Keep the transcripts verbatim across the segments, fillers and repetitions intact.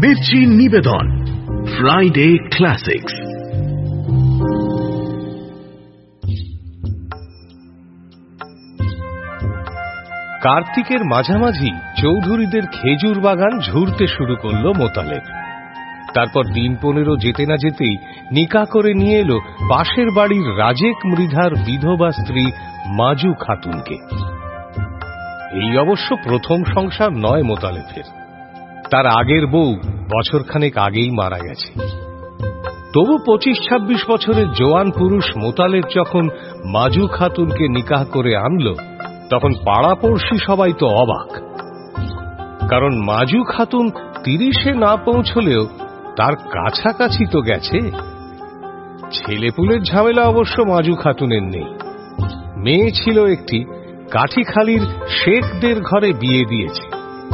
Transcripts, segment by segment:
মির্চি নিবেদন Friday classics. কার্তিকের মাঝামাঝি চৌধুরীদের খেজুর বাগান ঝুরতে শুরু করলো মোতালেব। তারপর দিন পনেরো যেতে না যেতেই নিকা করে নিয়ে এলো পাশের বাড়ির রাজেক মৃধার বিধবা স্ত্রী মাজু খাতুনকে। এই অবশ্য প্রথম সংসার নয় মোতালেবের, তার আগের বউ বছরখানেক আগেই মারা গেছে। তবু পঁচিশ ছাব্বিশ বছরের জোয়ান পুরুষ মোতালেব যখন মাজু খাতুনকে নিকাহ করে আনলো, তখন পাড়াপড়শি সবাই তো অবাক। কারণ মাজু খাতুন তিরিশে না পৌঁছলেও তার কাছাকাছি তো গেছে। ছেলেপুলের ঝামেলা অবশ্য মাজু খাতুনের নেই। মেয়ে ছিল একটি, কাঠিখালির শেখদের ঘরে বিয়ে দিয়েছে।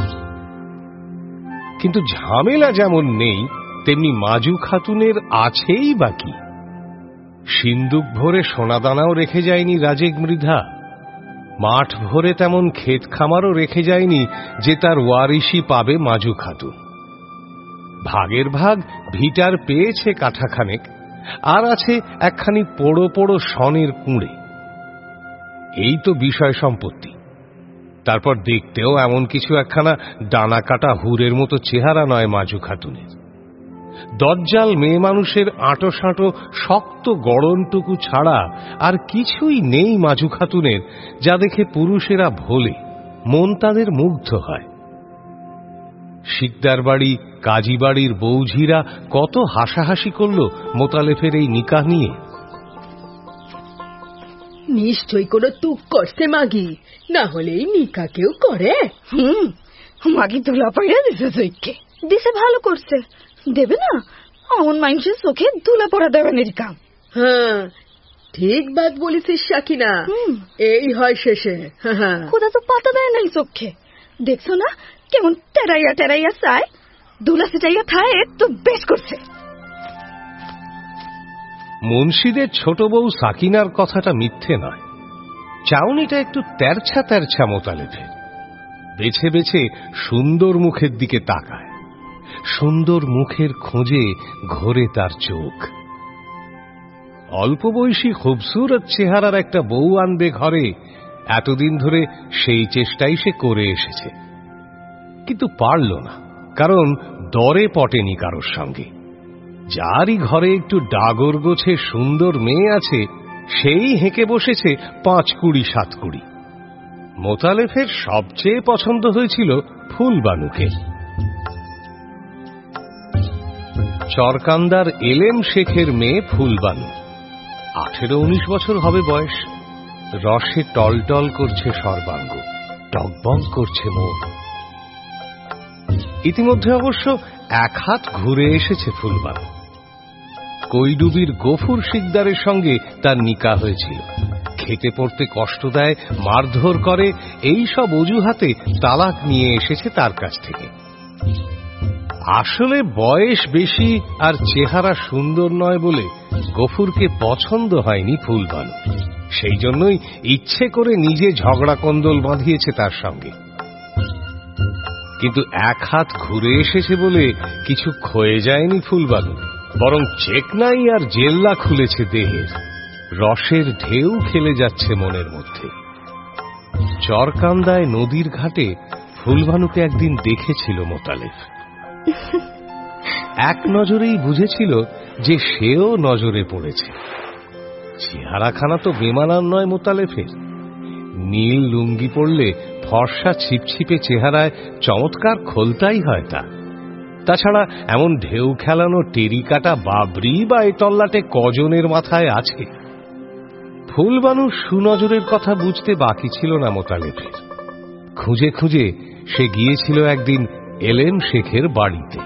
কিন্তু ঝামেলা যেমন নেই, তেমনি মাজু খাতুনের আছেই বাকি। সিন্দুক ভরে সোনাদানাও রেখে যায়নি রাজেক মৃধা, মাঠ ভরে তেমন ক্ষেত খামারও রেখে যায়নি যে তার ওয়ারিশি পাবে মাজু খাতুন। ভাগের ভাগ ভিটার পেয়েছে কাঠাখানেক, আর আছে একখানি পোড়ো পোড়ো সনের কুঁড়ে। এই তো বিষয় সম্পত্তি। তারপর দেখতেও এমন কিছু একখানা ডানা কাটা হুরের মতো চেহারা নয় মাজু খাতুনের। দজ্জাল মেয়ে মানুষের আঁটো সাঁটো শক্ত গড়নটুকু ছাড়া আর কিছুই নেই মাজু খাতুনের, যা দেখে পুরুষেরা ভোলে, মন তাদের মুগ্ধ হয়। শিকদার বাড়ি, কাজী বাড়ির বৌঝিরা কত হাসাহাসি করল মোতালেফের এই নিকাহ নিয়ে। নিশ্চয়ই কোনো তুক করছে মাগি, না হলে এই নিকা কেউ করে? হুম, মাগি ধুলা পড়া দিছে চোখে। দিছে ভালো করছে, দেবে না? অমন মানুষের চোখে ধুলা পড়া দেবেনের কাম। হ্যাঁ, ঠিক বাত বলেছিস সাকিনা। এই হয় শেষে। খোদা তো পাতা দেয় নাই চোখে। দেখছো না কেমন টেরাইয়া টেরাইয়া চায়? ধুলা সেটাইয়া খায় তো বেশ করছে। মুন্সিদের ছোট বউ সাকিনার কথাটা মিথ্যে নয়। চাউনিটা একটু তেরছা তেরছা মোতালেফে। বেছে বেছে সুন্দর মুখের দিকে তাকায়। সুন্দর মুখের খোঁজে ঘোরে তার চোখ। অল্প বয়সী খুবসুরত চেহারার একটা বউ আনবে ঘরে, এতদিন ধরে সেই চেষ্টাই সে করে এসেছে, কিন্তু পারল না। কারণ দরে পটেনি কারোর সঙ্গে। যারই ঘরে একটু ডাগর গোছে সুন্দর মেয়ে আছে, সেই হেঁকে বসেছে পাঁচ কুড়ি সাত কুড়ি। মোতালেফের সবচেয়ে পছন্দ হয়েছিল ফুলবানুকে। চরকান্দার এলেম শেখের মেয়ে ফুলবানু। আঠেরো উনিশ বছর হবে বয়স। রসে টলটল করছে সর্বাঙ্গ, টকবক করছে মন। ইতিমধ্যে অবশ্য এক হাত ঘুরে এসেছে ফুলবানু। কৈডুবির গফুর শিকদারের সঙ্গে তার নিকা হয়েছিল। খেতে পড়তে কষ্ট দেয়, মারধর করে, এই সব অজুহাতে তালাক নিয়ে এসেছে তার কাছ থেকে। আসলে বয়স বেশি আর চেহারা সুন্দর নয় বলে গফুরকে পছন্দ হয়নি ফুলবানু। সেই জন্যই ইচ্ছে করে নিজে ঝগড়া কন্দল বাঁধিয়েছে তার সঙ্গে। কিন্তু এক হাত ঘুরে এসেছে বলে কিছু ক্ষয়ে যায়নি ফুলবানু, বরং চেকনাই আর জেল্লা খুলেছে দেহের। রসের ঢেউ খেলে যাচ্ছে মনের মধ্যে। চরকান্দায় নদীর ঘাটে ফুলবানুকে একদিন দেখেছিল মোতালেব। এক নজরেই বুঝেছিল যে সেও নজরে পড়েছে। চেহারাখানা তো বেমানান নয় মোতালেফের। নীল লুঙ্গি পরলে ফর্সা ছিপছিপে চেহারায় চমৎকার খোলতাই হয় তা। তাছাড়া এমন ঢেউ খেলানো টেরিকাটা বাবরি বা এতল্লাটে কজনের মাথায় আছে? ফুলবানুর সুনজরের কথা বুঝতে বাকি ছিল না মোতালেফের। খুঁজে খুঁজে সে গিয়েছিল একদিন এলেম শেখের বাড়িতে।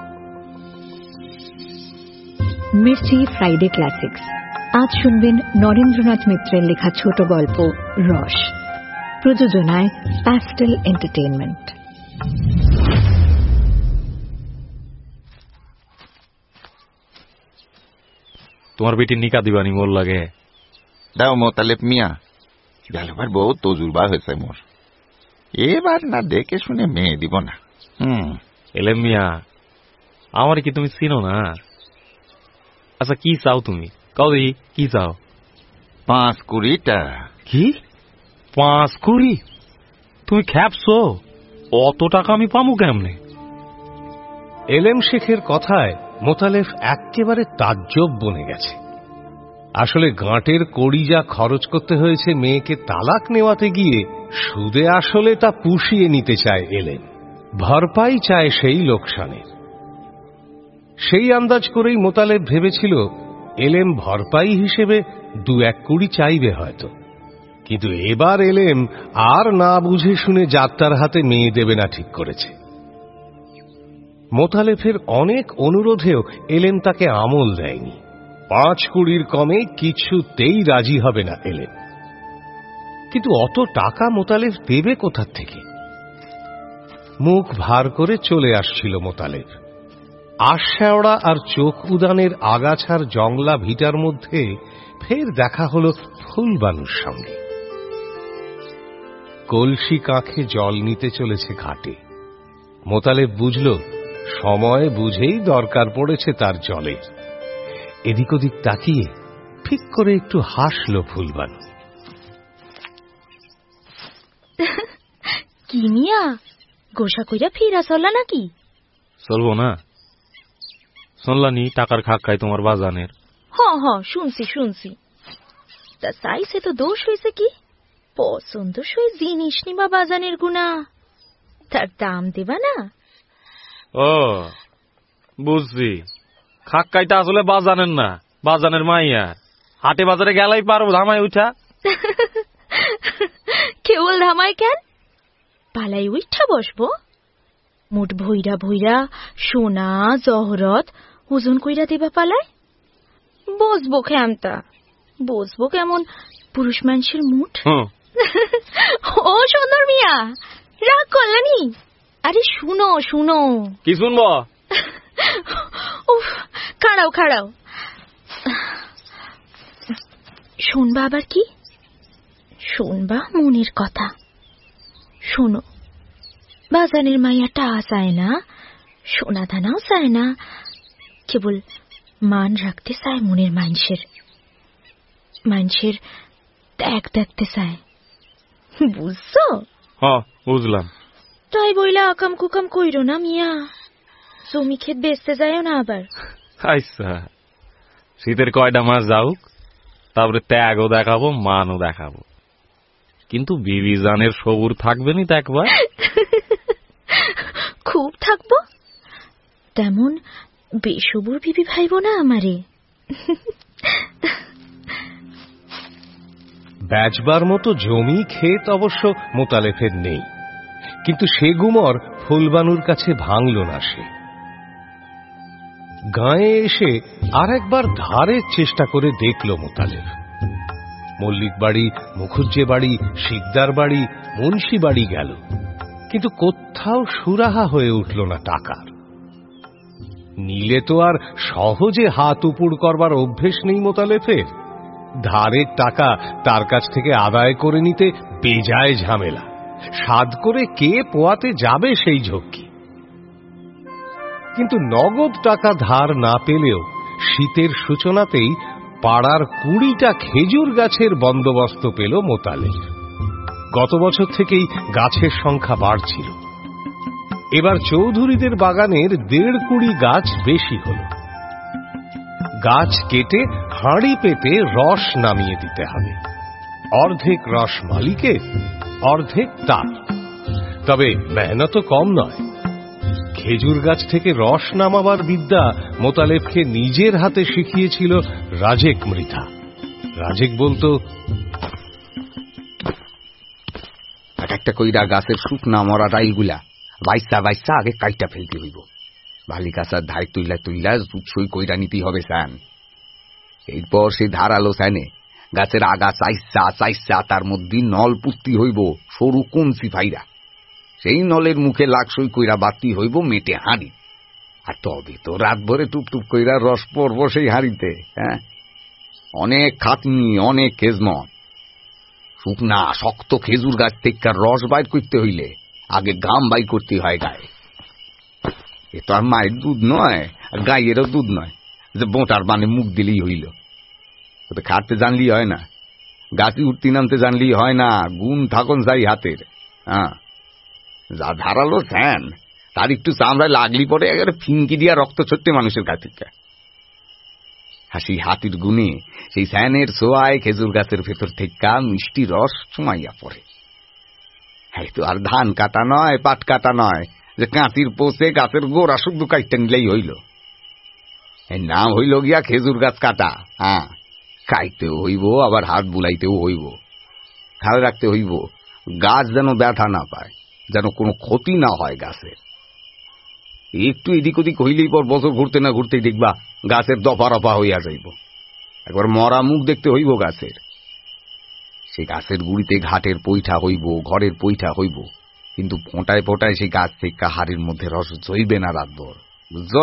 Mirchi Friday classics. আজ শুনবেন নরেন্দ্রনাথ মিত্রের লেখা ছোট গল্প রস। প্রযোজনায় প্যাস্টেল এন্টারটেইনমেন্ট। তোমার বেটি নিকা দিবানি মোর লাগে? দাও মোতালেব মিয়া, গেলবার বহু তজুরবা হয়েছে মোর। এবার না দেখে শুনে মেয়ে দিব না। হুম এলেম মিয়া, আমার কি তুমি চিনো না? আচ্ছা কি চাও তুমি, কাও দেখি কি চাও? পাঁচ কুড়িটা। কি পাঁচ কুড়ি? তুমি খ্যাপছো? অত টাকা আমি পামু কেমনে? এলেম শেখের কথায় মোতালেব একেবারে তাজ্জব বনে গেছে। আসলে গাঁটের কড়ি যা খরচ করতে হয়েছে মেয়েকে তালাক নেওয়াতে গিয়ে, সুদে আসলে তা পুষিয়ে নিতে চায় এলেম, ভরপাই চায় সেই লোকসানের। সেই আন্দাজ করেই মোতালেব ভেবেছিল এলেম ভরপাই হিসেবে দু এক কুড়ি চাইবে হয়তো, কিন্তু এবার এলেম আর না বুঝে শুনে যাত্রার হাতে মেয়ে দেবে না ঠিক করেছে। মোতালেফের অনেক অনুরোধেও এলেম তাকে আমল দেয়নি। পাঁচ কুড়ির কমে কিছুতেই রাজি হবে না এলেম। কিন্তু অত টাকা মোতালেব দেবে কোথা থেকে? মুখ ভার করে চলে আসছিল মোতালেব। আশশেওড়া আর চোখ উদানের আগাছার জংলা ভিটার মধ্যে ফের দেখা হল ফুলবানুর সঙ্গে। কলসি কাঁখে জল নিতে চলেছে ঘাটে। মোতালেব বুঝল সময় বুঝেই দরকার পড়েছে তার জলের। এদিক ওদিক তাকিয়ে ঠিক করে একটু হাসল ফুলবানু। কি মিয়া, গোসা কইরা ফিরা চললা নাকি? চলবো না? শুনলানি টাকার খাক খাই তোমার বাজানের। হ হ শুনছি শুনছি। তা চাইছে তো দোষ হয়েছে কি? পছন্দসই জিনিস নিবা বাজানের গুণা, তার দাম দেবা না? ও বুঝছি, খাক খাইতে আসলে বাজানের না, বাজানের মাইয়া। হাটে বাজারে গেলাই পারো ধামায় উঠা। কেবল ধামায় কেন, পালাই উঠা বসবো। মুঠ ভৈরা ভৈরা সোনা জহরত ওজন কইরা দেবা পালায়। বসবো খেমতা, বসবো কেমন পুরুষ মানুষের মুঠ। ও সুন্দর মিয়া, রাগ করলানি? আরে শুনো শুনো। কি শুনবো? উফ, খাড়াও খাড়াও। শুনবা আবার কি? শুনবা মনের কথা। শোনো, বাজানের মাইয়াটা চায় না, সোনা দানাও চায় না, কেবল মান রাখতে চায় মনের মানুষের, মানুষের ত্যাগ দেখতে চায়। বুঝছো? হ্যাঁ বুঝলাম। তাই বইলা আকাম কুকাম কইরো না মিয়া, জমি ক্ষেত বেচতে যায়ও না আবার। আচ্ছা, শীতের কয়টা মাস যাওক, তারপরে ত্যাগও দেখাবো মানও দেখাবো, কিন্তু বিবি জানের সবুর থাকবে নি একবার? খুব থাকবো, তেমন বেসবুর বিবি ভাইব না আমারে। বেচবার মতো জমি ক্ষেত অবশ্য মোতালেফের নেই, কিন্তু সে গুমর ফুলবানুর কাছে ভাঙল না সে। গাঁয়ে এসে আর একবার ধারের চেষ্টা করে দেখল মোতালেব। মল্লিক বাড়ি, মুখুজ্জে বাড়ি, শিকদার বাড়ি, মুন্সি বাড়ি গেল, কিন্তু কোথাও সুরাহা হয়ে উঠল না টাকার। নিলে তো আর সহজে হাত উপুড় করবার অভ্যেস নেই মোতালেফের। ধারের টাকা তার কাছ থেকে আদায় করে নিতে বেজায় ঝামেলা, সাদ করে কে পোয়াতে যাবে সেই ঝক্কি। কিন্তু নগদ টাকা ধার না পেলেও শীতের সূচনাতেই পাড়ার কুড়িটা খেজুর গাছের বন্দোবস্ত পেল মোতালেব। গত বছর থেকেই গাছের সংখ্যা বাড়ছিল। এবার চৌধুরীদের বাগানের দেড় কুড়ি গাছ বেশি হল। গাছ কেটে হাঁড়ি পেতে রস নামিয়ে দিতে হবে। অর্ধেক রস মালিকের, অর্ধেক তার। তবে মেহনত কম নয়। খেজুর গাছ থেকে রস নামাবার বিদ্যা মোতালেবকে নিজের হাতে শিখিয়েছিল রাজেক মৃধা। রাজেক বলতো, একটা কইরা গাছের শুকনা মরা ডাইলগুলা বাইসা বাইসা আগে কাইটা ফেলতে হইব। বালি গাছার ধার তুইলা তুইলা জুৎসই কইরা নিতে হবে স্যান। এরপর সে ধারালো স্যানে গাছের আগা চাইসা চাইসা তার মধ্যে নল পুঁততে হইব সরু কঞ্চি ফাইরা। সেই নলের মুখে লাকসই কইরা বাতি হইব মেটে হাঁড়ি। আর তবে তো রাত ভরে টুপটুপ কইরা রস পড়ব সেই হাঁড়িতে। হ্যাঁ, অনেক খাটনি, অনেক খেজমত। শুকনা শক্ত খেজুর গাছ থেকে রস বাইর করতে হইলে আগে ঘাম বাই করতে হয় গায়ে। এ তো আর মায়ের দুধ নয়, আর গাইয়েরও দুধ নয় যে বোঁটার বানে মুখ দিলেই হইল। তো খাটতে জানলি হয় না, গাছি উঠতে নামতে জানলি হয় না, গুণ থাকুন যাই হাতের। হ্যাঁ, যা ধারালো ফ্যান, তার একটু চামড়ায় লাগলি পরে একেবারে ফিনকি দিয়া রক্ত ছড়তে মানুষের গা থেকে। হাসি হাতির গুণে সেই ফ্যানের ছোঁয়ায় খেজুর গাছের ভেতর থেকে মিষ্টি রস চুমাইয়া পড়ে। হ্যাঁ, তো আর ধান কাটা নয়, পাট কাটা নয় যে কাঁচির পোষে গাছের গোড়া শুদ্ধ কাটতে নিলেই হইল। এর নাম হইল গিয়া খেজুর গাছ কাটা। হ্যাঁ, খাইতেও হইব, আবার হাত বুলাইতেও হইব। খেয়াল রাখতে হইব গাছ যেন ব্যথা না পায়, যেন কোনো ক্ষতি না হয় গাছের। একটু এদিক ওদিক হইলেই পর বছর ঘুরতে না ঘুরতেই দেখবা গাছের দফা রফা হইয়া যাইব। একবার মরা মুখ দেখতে হইব গাছের। সে গাছের গুড়িতে ঘাটের পৈঠা হইব, ঘরের পৈঠা হইব, কিন্তু ফোঁটায় ফোঁটায় সেই গাছ থেকে হাড়ির মধ্যে রস জইবে না রাতভর, বুঝছ?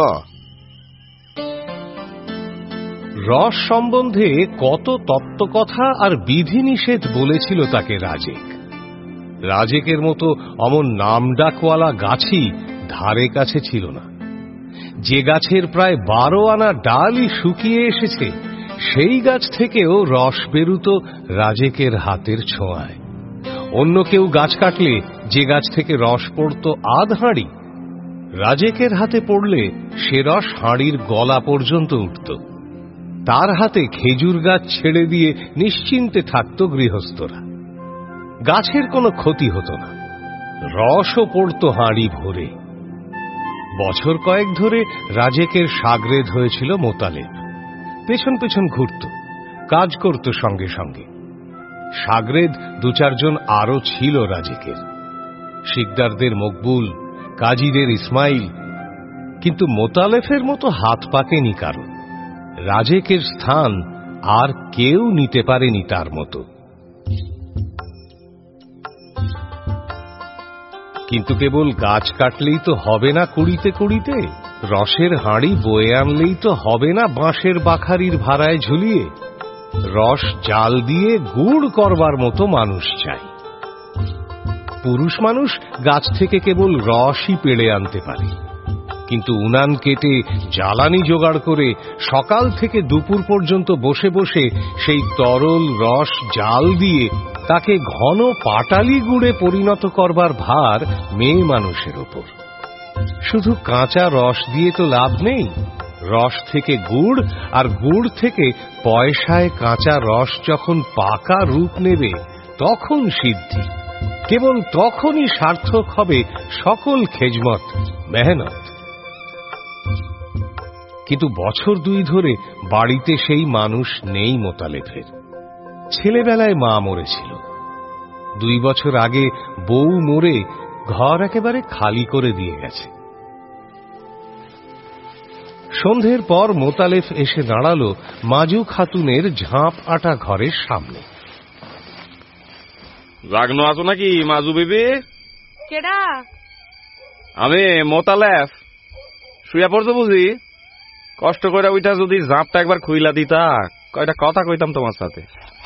রস সম্বন্ধে কত তত্ত্বকথা আর বিধিনিষেধ বলেছিল তাকে রাজেক। রাজেকের মতো অমন নামডাকওয়ালা গাছই ধারে কাছে ছিল না। যে গাছের প্রায় বারো আনা ডালই শুকিয়ে এসেছে, সেই গাছ থেকেও রস বেরুত রাজেকের হাতের ছোঁয়ায়। অন্য কেউ গাছ কাটলে যে গাছ থেকে রস পড়ত আধ হাঁড়ি, রাজেকের হাতে পড়লে সে রস হাঁড়ির গলা পর্যন্ত উঠত। তার হাতে খেজুর গাছ ছেড়ে দিয়ে নিশ্চিন্তে থাকত গৃহস্থরা। গাছের কোনো ক্ষতি হতো না, রসও পড়ত হাঁড়ি ভরে। বছর কয়েক ধরে রাজেকের সাগরেদ হয়েছিল মোতালেব। পেছন পেছন ঘুরত, কাজ করত সঙ্গে সঙ্গে। সাগরেদ দু চারজন আরো ছিল রাজেকের, শিকদারদের মকবুল, কাজীদের ইসমাইল। কিন্তু মোতালেফের মতো হাত পাকেনি কারো। রাজেকের স্থান আর কেউ নিতে পারেনি তার মতো। কিন্তু কেবল গাছ কাটলেই তো হবে না কুড়িতে কুড়িতে, রসের হাঁড়ি বয়ে আনলেই তো হবে না বাঁশের বাখারির ভাড়ায় ঝুলিয়ে। রস জাল দিয়ে গুড় করবার মতো মানুষ চাই। পুরুষ মানুষ গাছ থেকে কেবল রসই পেড়ে আনতে পারে, কিন্তু উনান কেটে জ্বালানি জোগাড় করে সকাল থেকে দুপুর পর্যন্ত বসে বসে সেই তরল রস জাল দিয়ে তাকে ঘন পাটালি গুড়ে পরিণত করবার ভার মেয়ে মানুষের ওপর। শুধু কাঁচা রস দিয়ে তো লাভ নেই, রস থেকে গুড়, আর গুড় থেকে পয়সায় কাঁচা রস যখন পাকা রূপ নেবে তখন সিদ্ধি। কেবল তখনই সার্থক হবে সকল খেজমত মেহনত। কিন্তু বছর দুই ধরে বাড়িতে সেই মানুষ নেই মোতালেফের। ছেলেবেলায় মা মরেছিল, দুই বছর আগে বউ মরে ঘর একেবারে খালি করে দিয়ে গেছে। সন্ধ্যের পর মোতালেফ এসে দাঁড়ালো মাজু খাতুনের ঝাঁপ আটা ঘরের সামনে। জাগনো আছো নাকি মাজু বিবি? কেডা? আমি মোতালেফ। শুয়া পড়ছো বুঝি? কষ্ট করে ওইটা যদি ঝাঁপটা একবার খুইলা দিতা, কয়টা কথা কইতাম তোমার সাথে।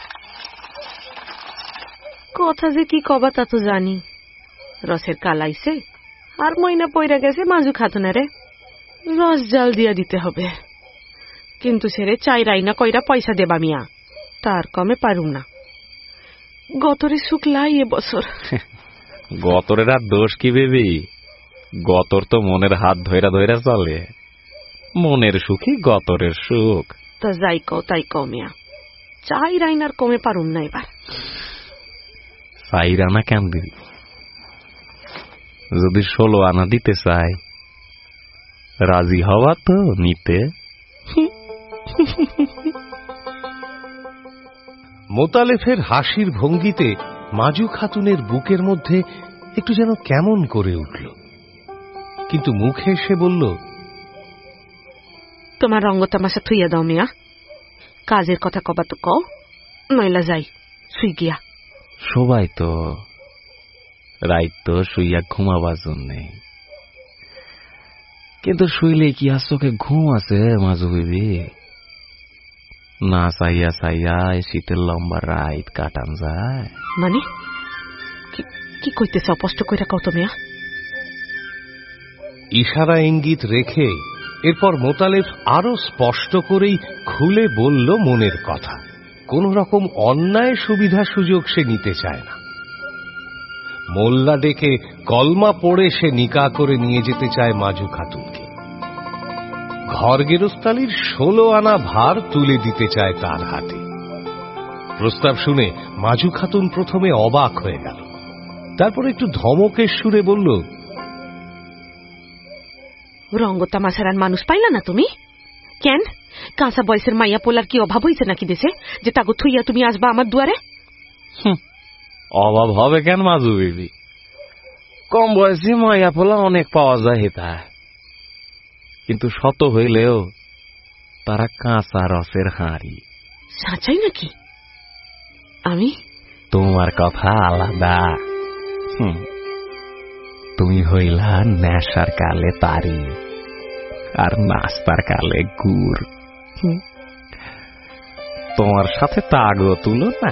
কথা যে কি কবা তা তো জানি। রসের কালাইছে আর মইনা পইরা গেছে মাজু খাতুনারে, রস জাল দিয়া দিতে হবে। কিন্তু সেরে চাই রাইনা কইরা পয়সা দেবা মিয়া, তার কমে পারুম না। গতরে শুকলাই এ বছর। গতরের আর দোষ কি বেবি? গতর তো মনের হাত ধইরা ধইরা চলে। মনের সুখই গতরের সুখ। তা যাই কও তাই কও মিয়া, চাই রাইনার কমে পারুম না এবার। চাই রানা কেন দিবি? যদি ষোলো আনা দিতে চাই, রাজি হওয়া তো নিতে। মোতালেফের হাসির ভঙ্গিতে মাজু খাতুনের বুকের মধ্যে একটু যেন কেমন করে উঠল, কিন্তু মুখে সে বলল, তোমার রঙ্গ তামাশা থুইয়া দাও মিয়া, কাজের কথা কবা তো কও, নইলা যাই শুই গিয়া। সবাই তো রাইত তো শুইয়া ঘুমাবার জন্যে, কিন্তু শুইলে কি আর চোখে ঘুম আছে মাজু বিবি? না চাইয়া চাইয়া শীতের লম্বা রাইত কাটান যায়। মানে কি কইতেছ? স্পষ্ট কইরা কও তো মিয়া। ইশারা ইঙ্গিত রেখে এরপর মোতালেব আরো স্পষ্ট করেই খুলে বলল মনের কথা। কোন রকম অন্যায় সুবিধা সুযোগ সে নিতে চায় না। মোল্লা ডেকে কলমা পড়ে সে নিকা করে নিয়ে যেতে চায় মাজু খাতুনকে। ঘর গেরস্তালির ষোলো আনা ভার তুলে দিতে চায় তার হাতে। প্রস্তাব শুনে মাজু খাতুন প্রথমে অবাক হয়ে গেল, তারপর একটু ধমকের সুরে বলল, রঙ্গ তামাশার মানুষ পাইলা না তুমি? কেন কাঁচা বয়সের মাইয়া পোলার কি অভাব হয়েছে নাকি দেশে যে তাগো থুইয়া তুমি আসবা আমার দুয়ারে? অভাব হবে কেন মাজু বিবি, কম বয়সী মাইয়া পোলা অনেক পাওয়া যায় হেতা, কিন্তু শত হইলেও তারা কাঁচা রসের হাঁড়ি। সাঁচাই নাকি? আমি তোমার কথা আলাদা। তুমি হইলা নেশার কালে তারি আর নাস্তার কালে গুড়। তোমার সাথে তাগো তুলো না।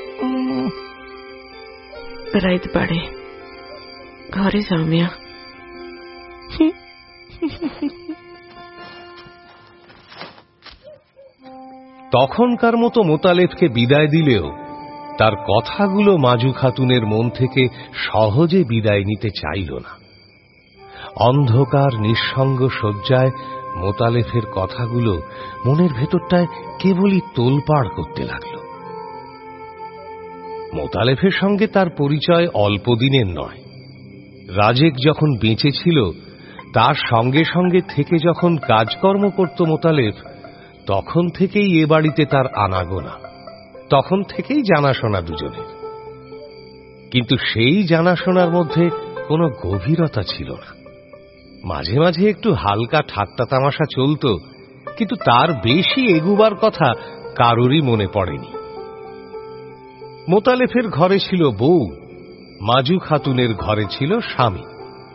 রাইত বাড়ে ঘরে যাও মিয়া। তখনকার মতো মোতালেবকে বিদায় দিলেও তার কথাগুলো মাজু খাতুনের মন থেকে সহজে বিদায় নিতে চাইল না। অন্ধকার নিঃসঙ্গ শয্যায় মোতালেফের কথাগুলো মনের ভেতরটায় কেবলই তোলপাড় করতে লাগল। মোতালেফের সঙ্গে তার পরিচয় অল্প দিনের নয়। রাজেক যখন বেঁচে ছিল তার সঙ্গে সঙ্গে থেকে যখন কাজকর্ম করত মোতালেফ, তখন থেকেই এ বাড়িতে তার আনাগোনা, তখন থেকেই জানাশোনা দুজনের। কিন্তু সেই জানাশোনার মধ্যে কোনো গভীরতা ছিল না। মাঝে মাঝে একটু হালকা ঠাট্টা তামাশা চলত, কিন্তু তার বেশি এগুবার কথা কারোরই মনে পড়েনি। মোতালেফের ঘরে ছিল বউ, মাজু খাতুনের ঘরে ছিল স্বামী।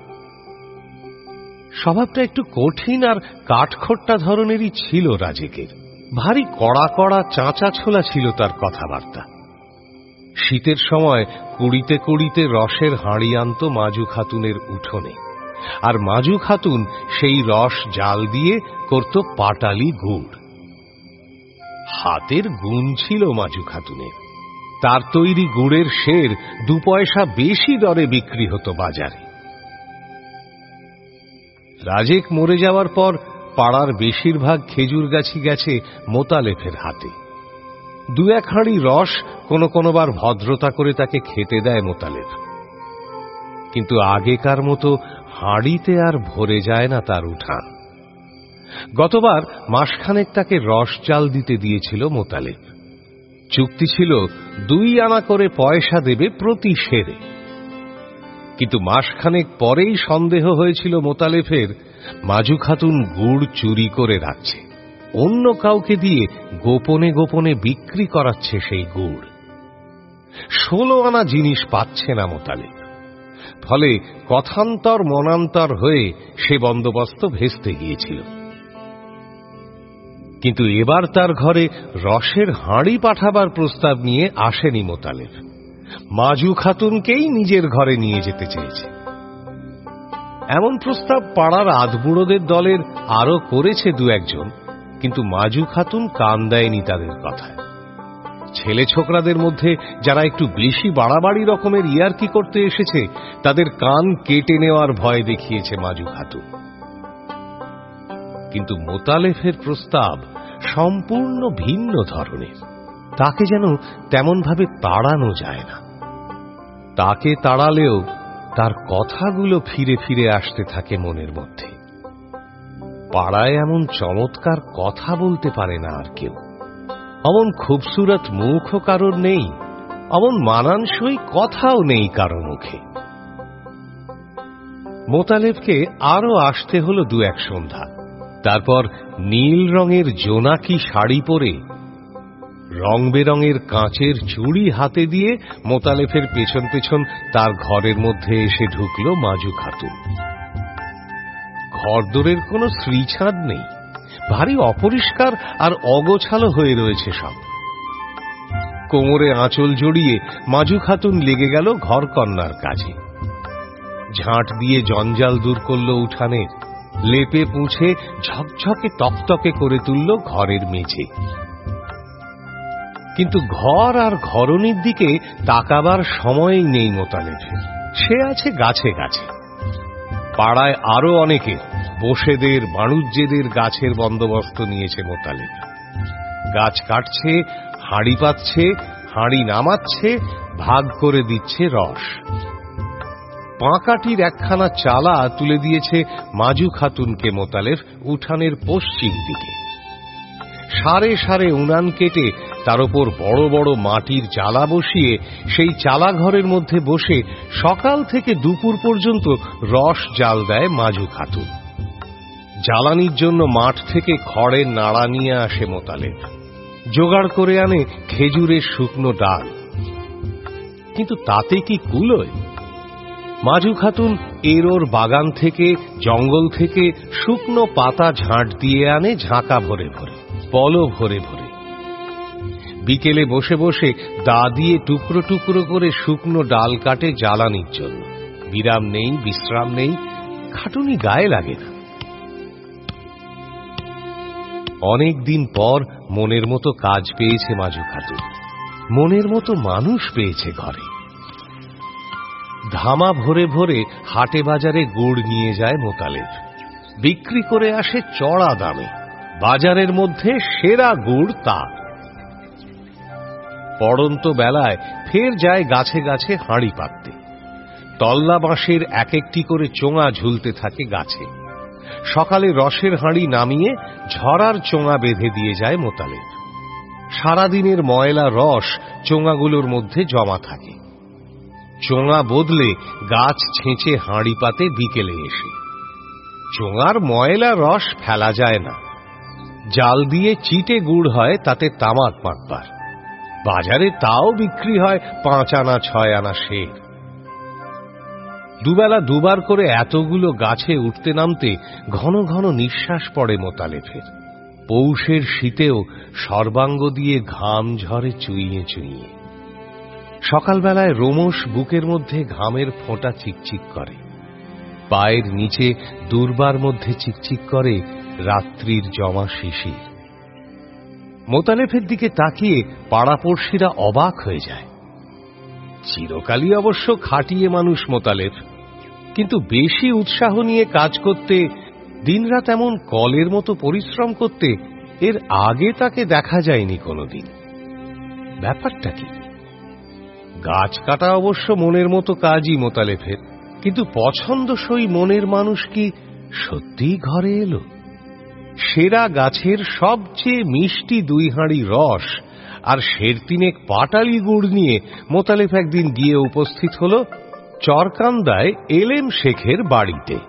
স্বভাবটা একটু কঠিন আর কাঠখোট্টা ধরনেরই ছিল রাজেকের। ভারী কড়া কড়া চাঁচা ছোলা ছিল তার কথাবার্তা। শীতের সময় কুড়িতে কুড়িতে রসের হাঁড়ি আনত মাজু খাতুনের উঠোনে, আর মাজু খাতুন সেই রস জাল দিয়ে করত পাটালি গুড়। হাতের গুণ ছিল মাজু খাতুনের। তার তৈরি গুড়ের সের দু পয়সা বেশি দরে বিক্রি হতো বাজারে। রাজেক মরে যাওয়ার পর পাড়ার বেশিরভাগ খেজুর গাছি গেছে মোতালেফের হাতে। দু এক হাঁড়ি রস কোনো কোনোবার ভদ্রতা করে তাকে খেতে দেয় মোতালেফ, কিন্তু আগেকার মতো হাঁড়িতে আর ভরে যায় না তার উঠান। গতবার মাসখানেক তাকে রস জাল দিতে দিয়েছিল মোতালেফ। চুক্তি ছিল দুই আনা করে পয়সা দেবে প্রতি সেরে। কিন্তু মাসখানেক পরেই সন্দেহ হয়েছিল মোতালেফের মাজু খাতুন গুড় চুরি করে রাখছে, অন্য কাউকে দিয়ে গোপনে গোপনে বিক্রি করাচ্ছে সেই গুড়। ষোলো আনা জিনিস পাচ্ছে না মোতালেফ। ফলে কথান্তর মনান্তর হয়ে সে বন্দোবস্ত ভেস্তে গিয়েছিল। কিন্তু এবার তার ঘরে রসের হাঁড়ি পাঠাবার প্রস্তাব নিয়ে আসেনি মোতালেফ। মাজু খাতুনকেই নিজের ঘরে নিয়ে যেতে চেয়েছে। এমন প্রস্তাব পাড়ার আধবুড়োদের দলের আরো করেছে দু একজন, কিন্তু মাজু খাতুন কান দেয়নি তাদের কথায়। ছেলে ছোকরাদের মধ্যে যারা একটু বেশি বাড়াবাড়ি রকমের ইয়ার্কি করতে এসেছে, তাদের কান কেটে নেওয়ার ভয় দেখিয়েছে মাজু খাতুন। কিন্তু মোতালেফের প্রস্তাব সম্পূর্ণ ভিন্ন ধরনের। তাকে যেন তেমন ভাবে তাড়ানো যায় না। তাকে তাড়ালেও তার কথাগুলো ফিরে ফিরে আসতে থাকে মনের মধ্যে। পাড়ায় এমন চমৎকার কথা বলতে পারে না আর কেউ। অমন খুবসুরত মুখও কারোর নেই, অমন মানানসই কথাও নেই কারো মুখে। মোতালেবকে আরো আসতে হলো দু এক সন্ধ্যা। তারপর নীল রঙের জোনাকি শাড়ি পরে রং বেরঙের কাঁচের চুড়ি হাতে দিয়ে মোতালেফের পেছন পেছন তার ঘরের মধ্যে এসে ঢুকল মাজু খাতুন। ঘরদোরের কোনো শ্রীছাদ নেই, ভারী অপরিষ্কার আর অগোছালো হয়ে রয়েছে সব। কোমরে আঁচল জড়িয়ে মাজু খাতুন লেগে গেল ঘরকন্নার কাজে। ঝাঁট দিয়ে জঞ্জাল দূর করল উঠানের। লেপে পুছে ঝকঝকে তকতকে করে তুলল ঘরের মেঝে। কিন্তু ঘর আর ঘরনির দিকে তাকাবার সময়ই নেই মোতালেবের। সে আছে গাছে গাছে। পাড়ায় আরো অনেকের, বসেদের, বাণুজ্যেদের গাছের বন্দোবস্ত নিয়েছে মোতালেব। গাছ কাটছে, হাঁড়ি পাতছে, হাঁড়ি নামাচ্ছে, ভাগ করে দিচ্ছে রস। পাঁকাটির একখানা চালা তুলে দিয়েছে মাজু খাতুনকে মোতালেব উঠানের পশ্চিম দিকে। সারে সারে উনান কেটে তার উপর বড় বড় মাটির চালা বসিয়ে সেই চালা ঘরের মধ্যে বসে সকাল থেকে দুপুর পর্যন্ত রস জাল দেয় মাজু খাতুন। জ্বালানির জন্য মাঠ থেকে খড়ের নাড়া নিয়ে আসে মোতালেব। জোগাড় করে আনে খেজুরের শুকনো ডাল। কিন্তু তাতে কি কুলোয়? মাজু খাতুন এর ওর বাগান থেকে, জঙ্গল থেকে শুকনো পাতা ঝাঁট দিয়ে আনে ঝাঁকা ভরে ভরে, পলো ভরে ভরে। বিকেলে বসে বসে দা দিয়ে টুকরো টুকরো করে শুকনো ডাল কাটে জ্বালানির জন্য। বিরাম নেই, বিশ্রাম নেই, খাটুনি গায়ে লাগে না। অনেক দিন পর মনের মতো কাজ পেয়েছে মাজু খাতুন, মনের মতো মানুষ পেয়েছে ঘরে। ধামা ভরে ভরে হাটে বাজারে গুড় নিয়ে যায় মোতালেব। বিক্রি করে আসে চড়া দামে। বাজারের মধ্যে সেরা গুড় তার। পড়ন্ত বেলায় ফের যায় গাছে গাছে হাঁড়ি পাততে। তল্লা বাঁশের এক একটি করে চোঙা ঝুলতে থাকে গাছে। সকালে রসের হাঁড়ি নামিয়ে ঝরার চোঙা বেঁধে দিয়ে যায় মোতালেব। সারাদিনের ময়লা রস চোঙাগুলোর মধ্যে জমা থাকে। চোঙা বদলে গাছ ছেঁচে হাঁড়ি পাতে বিকেলে এসে। চোঙার ময়লা রস ফেলা যায় না। জাল দিয়ে চিটে গুড় হয় তাতে তামাক মাখবার। বাজারে তাও বিক্রি হয় পাঁচ আনা ছয় আনা শের। দুবেলা দুবার করে এতগুলো গাছে উঠতে নামতে ঘন ঘন নিঃশ্বাস পড়ে মোতালেবের। পৌষের শীতেও সর্বাঙ্গ দিয়ে ঘাম ঝরে চুইয়ে চুইয়ে। সকালবেলায় রোমশ বুকের মধ্যে ঘামের ফোঁটা চিকচিক করে। পায়ের নিচে দুর্বার মধ্যে চিকচিক করে রাত্রির জমা শিশির। মোতালেবের দিকে তাকিয়ে পাড়াপড়শিরা অবাক হয়ে যায়। চিরকালই অবশ্য খাটিয়ে মানুষ মোতালেব, কিন্তু বেশি উৎসাহ নিয়ে কাজ করতে, দিনরাত এমন কলের মতো পরিশ্রম করতে এর আগে তাকে দেখা যায়নি কোনোদিন। ব্যাপারটা কি? গাছ কাটা অবশ্য মনের মতো কাজই মোতালেবের, কিন্তু পছন্দসই মনের মানুষ কি সত্যিই ঘরে এলো? সেরা গাছের সবচেয়ে মিষ্টি দুই হাঁড়ি রস আর শের তিনেক পাটালি গুড় নিয়ে মোতালেব একদিন গিয়ে উপস্থিত হল চরকান্দায় এলেম শেখের বাড়িতে।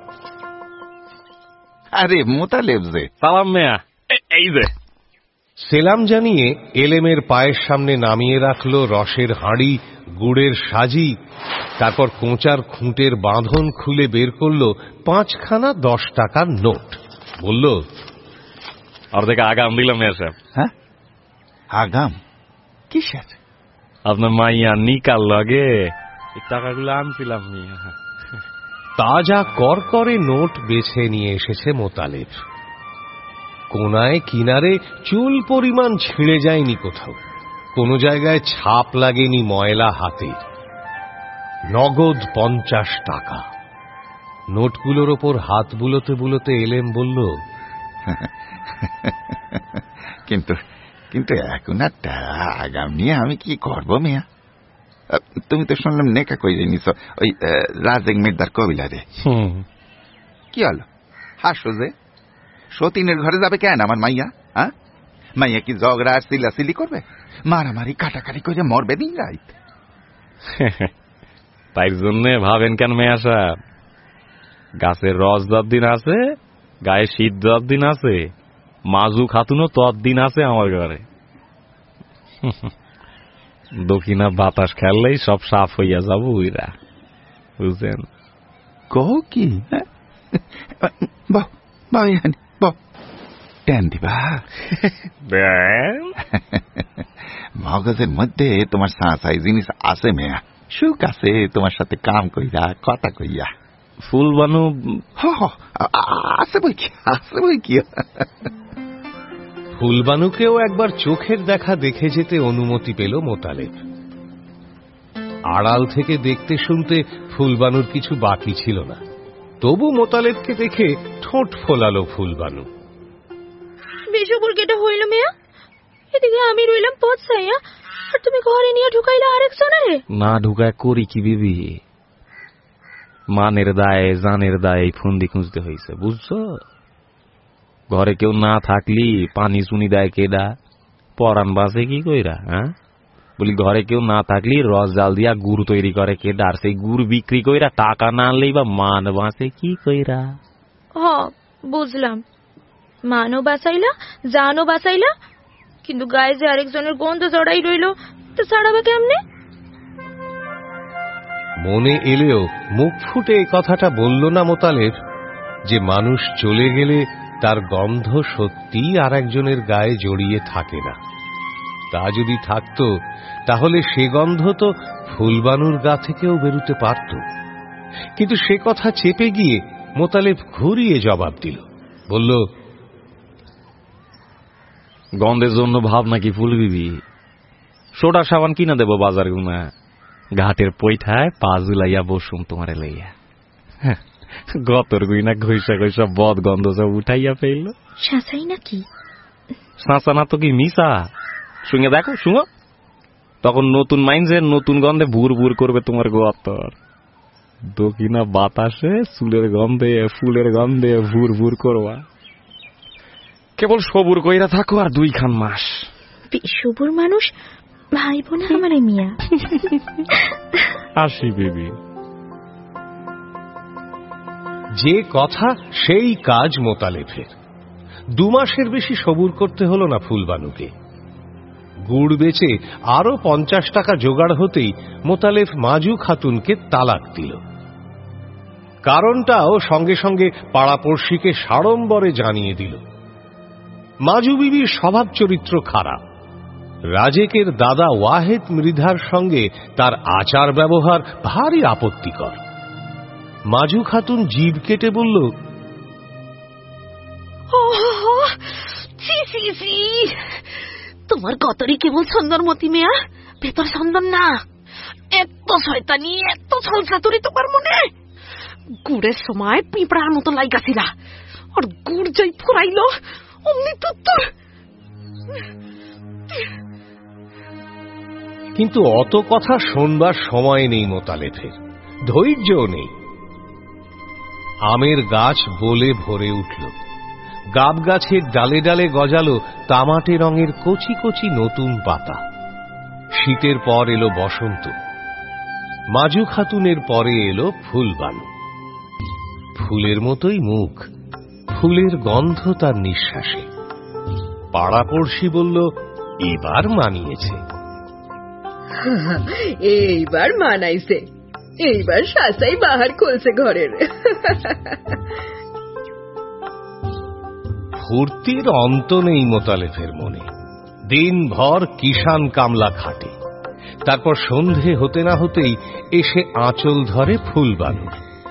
আরে মোতালেব যে, সালাম মেয়া, এই যে। সেলাম জানিয়ে এলেমের পায়ের সামনে নামিয়ে রাখল রসের হাঁড়ি, গুড়ের সাজি। তারপর কোঁচার খুঁটের বাঁধন খুলে বের করল পাঁচখানা দশ টাকার নোট। বলল, অর্ধেক আগাম দিলাম মেয়া সাহেব। হ্যাঁ, আগাম কিসের? আপনার মাইয়া নিকাল লগে টাকাগুলো আনছিলাম। তাজা কর করে নোট বেছে নিয়ে এসেছে মোতালেব। কোনায় কিনারে চুল পরিমাণ ছিঁড়ে যায়নি কোথাও, কোনো জায়গায় ছাপ লাগেনি ময়লা হাতে। নগদ পঞ্চাশ টাকা। নোটগুলোর ওপর হাত বুলোতে বুলোতে এলেম বলল, কিন্তু কিন্তু এখন আর আগাম নিয়ে আমি কি করব মিয়া? তুমি তো শুনলাম নেকা কইরে নিছ ওই রাজেক মির্দার কবিলারে। কি হলো? হাসো যে, সতীনের ঘরে যাবে কেন আমার মাইয়া? হ্যাঁ, মাইয়া কি ঝগড়া আর সিলাসিলি করবে? মারামারি কাটাকাটি করে মরবে দিন রাইত। তাই জন্যে ভাবেন কেন মেয়া সাহেব? গাছের রস যতদিন আছে, গায়ে শীত যতদিন আছে, মাজু খাতুনও ততদিন আছে আমার ঘরে। দক্ষিণা বাতাস খেললেই সব সাফ হইয়া যাব ওইরা, বুঝছেন? কহ কি? ট্যান দিবা মগজের মধ্যে তোমার সাঁচাই জিনিস আছে মেয়া, সুখ আছে তোমার সাথে কাম কইরা কথা কইয়া। ফুলবানু আছে বই কি আছে বই কি ফুলবানুকেও একবার চোখের দেখা দেখে যেতে অনুমতি পেল মোতালেব। আড়াল থেকে দেখতে শুনতে ফুলবানুর কিছু বাকি ছিল না, তবু মোতালেবকে দেখে ঠোঁট ফোলালো ফুলবানু। বেশবুর কেটে হইল মেয়া, এদিকে আমি রইলাম পথ চাইয়া, আর তুমি ঘরে নিয়ে ঢুকাইলা আরেকজনের। না ঢুকায় করি কি বিবি, মানের দায়ে জানের দায়ে ফন্দি খুঁজতে হয়েছে বুঝছো। ঘরে কেউ না থাকলি পানি চুনি দেয় কেডা, পরান বাসে কি কইরা? হ্যাঁ বলি ঘরে কেউ না থাকলি রস জাল দিয়া গুড় তৈরি করে কেডা, আর সেই গুড় বিক্রি কইরা টাকা না আনলেই বা মান বাঁচে কি কইরা? হ বুঝলাম, মানও বাঁচাইলা জানও বাঁচাইলা, কিন্তু গায়ে যে আরেকজনের গন্ধ জড়াই রইল, তো ছাড়াবে কেমনে? মনে এলেও মুখ ফুটে এই কথাটা বলল না মোতালেব যে মানুষ চলে গেলে তার গন্ধ সত্যিই আর একজনের গায়ে জড়িয়ে থাকে না। তা যদি থাকত তাহলে সে গন্ধ তো ফুলবানুর গা থেকেও বেরুতে পারত। কিন্তু সে কথা চেপে গিয়ে মোতালেব ঘুরিয়ে জবাব দিল, বলল, গন্ধের জন্য ভাব নাকি ফুল বিবি? সোডা সাবান কিনা দেব বাজার গুনা, ঘাটের পৈঠায় পা জুলাইয়া বসুম তোমারে লইয়া। গতর গুইনা ঘইসা ঘইসা বদ গন্ধ সব উঠাইয়া ফেলল। শাসাই নাকি? শাসা না তো কি মিশা? শুনে দেখো, শুনো, তখন নতুন মাইন্ডের নতুন গন্ধে ভুর ভুর করবে তোমার গতর। দক্ষিণা বাতাসে চুলের গন্ধে ফুলের গন্ধে ভুর ভুর করবা। কেবল সবুর কইরা থাকো আর দুই খান মাস। সবুর মানুষ ভাইব না আমার মিয়া। আসি বেবি। যে কথা সেই কাজ মোতালেবের। দু মাসের বেশি সবুর করতে হলো না ফুলবানুকে। গুড় বেচে আরো পঞ্চাশ টাকা জোগাড় হতেই মোতালেব মাজু খাতুনকে তালাক দিল। কারণটাও সঙ্গে সঙ্গে পাড়াপড়শিকে সাড়ম্বরে জানিয়ে দিল। মাজু বিবির স্বভাব চরিত্র খারাপ। রাজেকের দাদা ওয়াহেদ মৃধার সঙ্গে তার আচার ব্যবহার ভারী আপত্তিকর। মাজু খাতুন জিভ কেটে বলল, তোমার গতরই কেবল সুন্দরমতি মেয়া, ভেতর সুন্দর না। এত শয়তানি, এত ছলচাতুরি তোমার মনে। গুড়ের সময় পিঁপড়ার মতো লাইগাছিলা, আর গুড় যাই ফুরাইল অমনি তুত্তর। কিন্তু অত কথা শোনবার সময় নেই মোতালেবের, ধৈর্যও নেই। আমের গাছ বলে ভরে উঠল। গাব গাছের ডালে ডালে গজালো তামাটে রঙের কচি কচি নতুন পাতা। শীতের পর এলো বসন্ত। মাজু খাতুনের পরে এলো ফুলবানু। ফুলের মতোই মুখ, ফুলের গন্ধ তার নিঃশ্বাসে। পাড়াপড়শি বলল, এবার মানিয়েছে। এইবার মানাইছে, এইবার শাসাই বাহার খুলছে ঘরের। ফুর্তির অন্ত নেই মোতালেবের মনে। দিনভর কিষান কামলা খাটে, তারপর সন্ধে হতে না হতেই এসে আঁচল ধরে ফুলবানুর।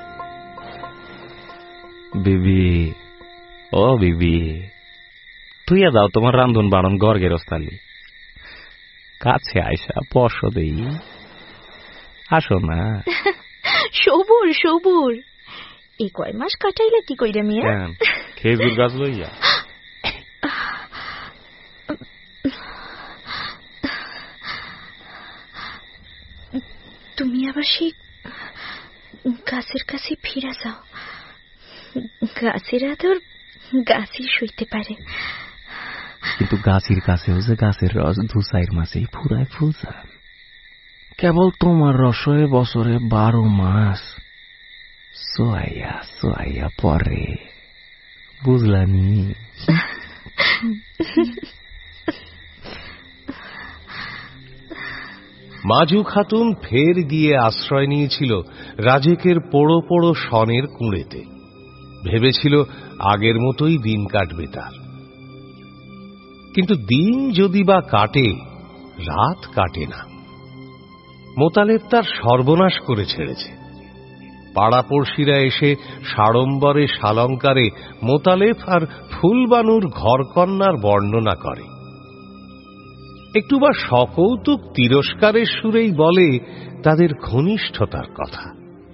বিবি, ও বিবি, তুইয়া দাও তোমার রান্ধন বাড়ন ঘর গেরস্তালি। কাছে আইসা পরশ দেই, আসো না। সবুর সবুর, এই কয় মাস কাটাইলে কি কইরা মিয়া? খেজুর গাছ লইয়া। তুমি আবার সেই গাছের কাছে ফিরে যাও। গাছেরা তোর গাছই সইতে পারে, কিন্তু গাছের কাছেও যে গাছের রস দুসাইর মাসেই ফুরায় ফুলছান। কেবল তোমার রসয়ে বছরে বারো মাস সোয়াইয়া সোয়াইয়া পরে, বুঝলানি? মাজু খাতুন ফের গিয়ে আশ্রয় নিয়েছিল রাজেকের পোড়ো পোড়ো সনের কুঁড়েতে। ভেবেছিল আগের মতোই দিন কাটবে তার। কিন্তু দিন যদি বা কাটে, রাত কাটে না। মোতালেব তার সর্বনাশ করে ছেড়েছে। পাড়াপড়শিরা এসে সাড়ম্বরে সালঙ্কারে মোতালেব আর ফুলবানুর ঘরকন্যার বর্ণনা করে। একটু বা সকৌতুক তিরস্কারের সুরেই বলে তাদের ঘনিষ্ঠতার কথা।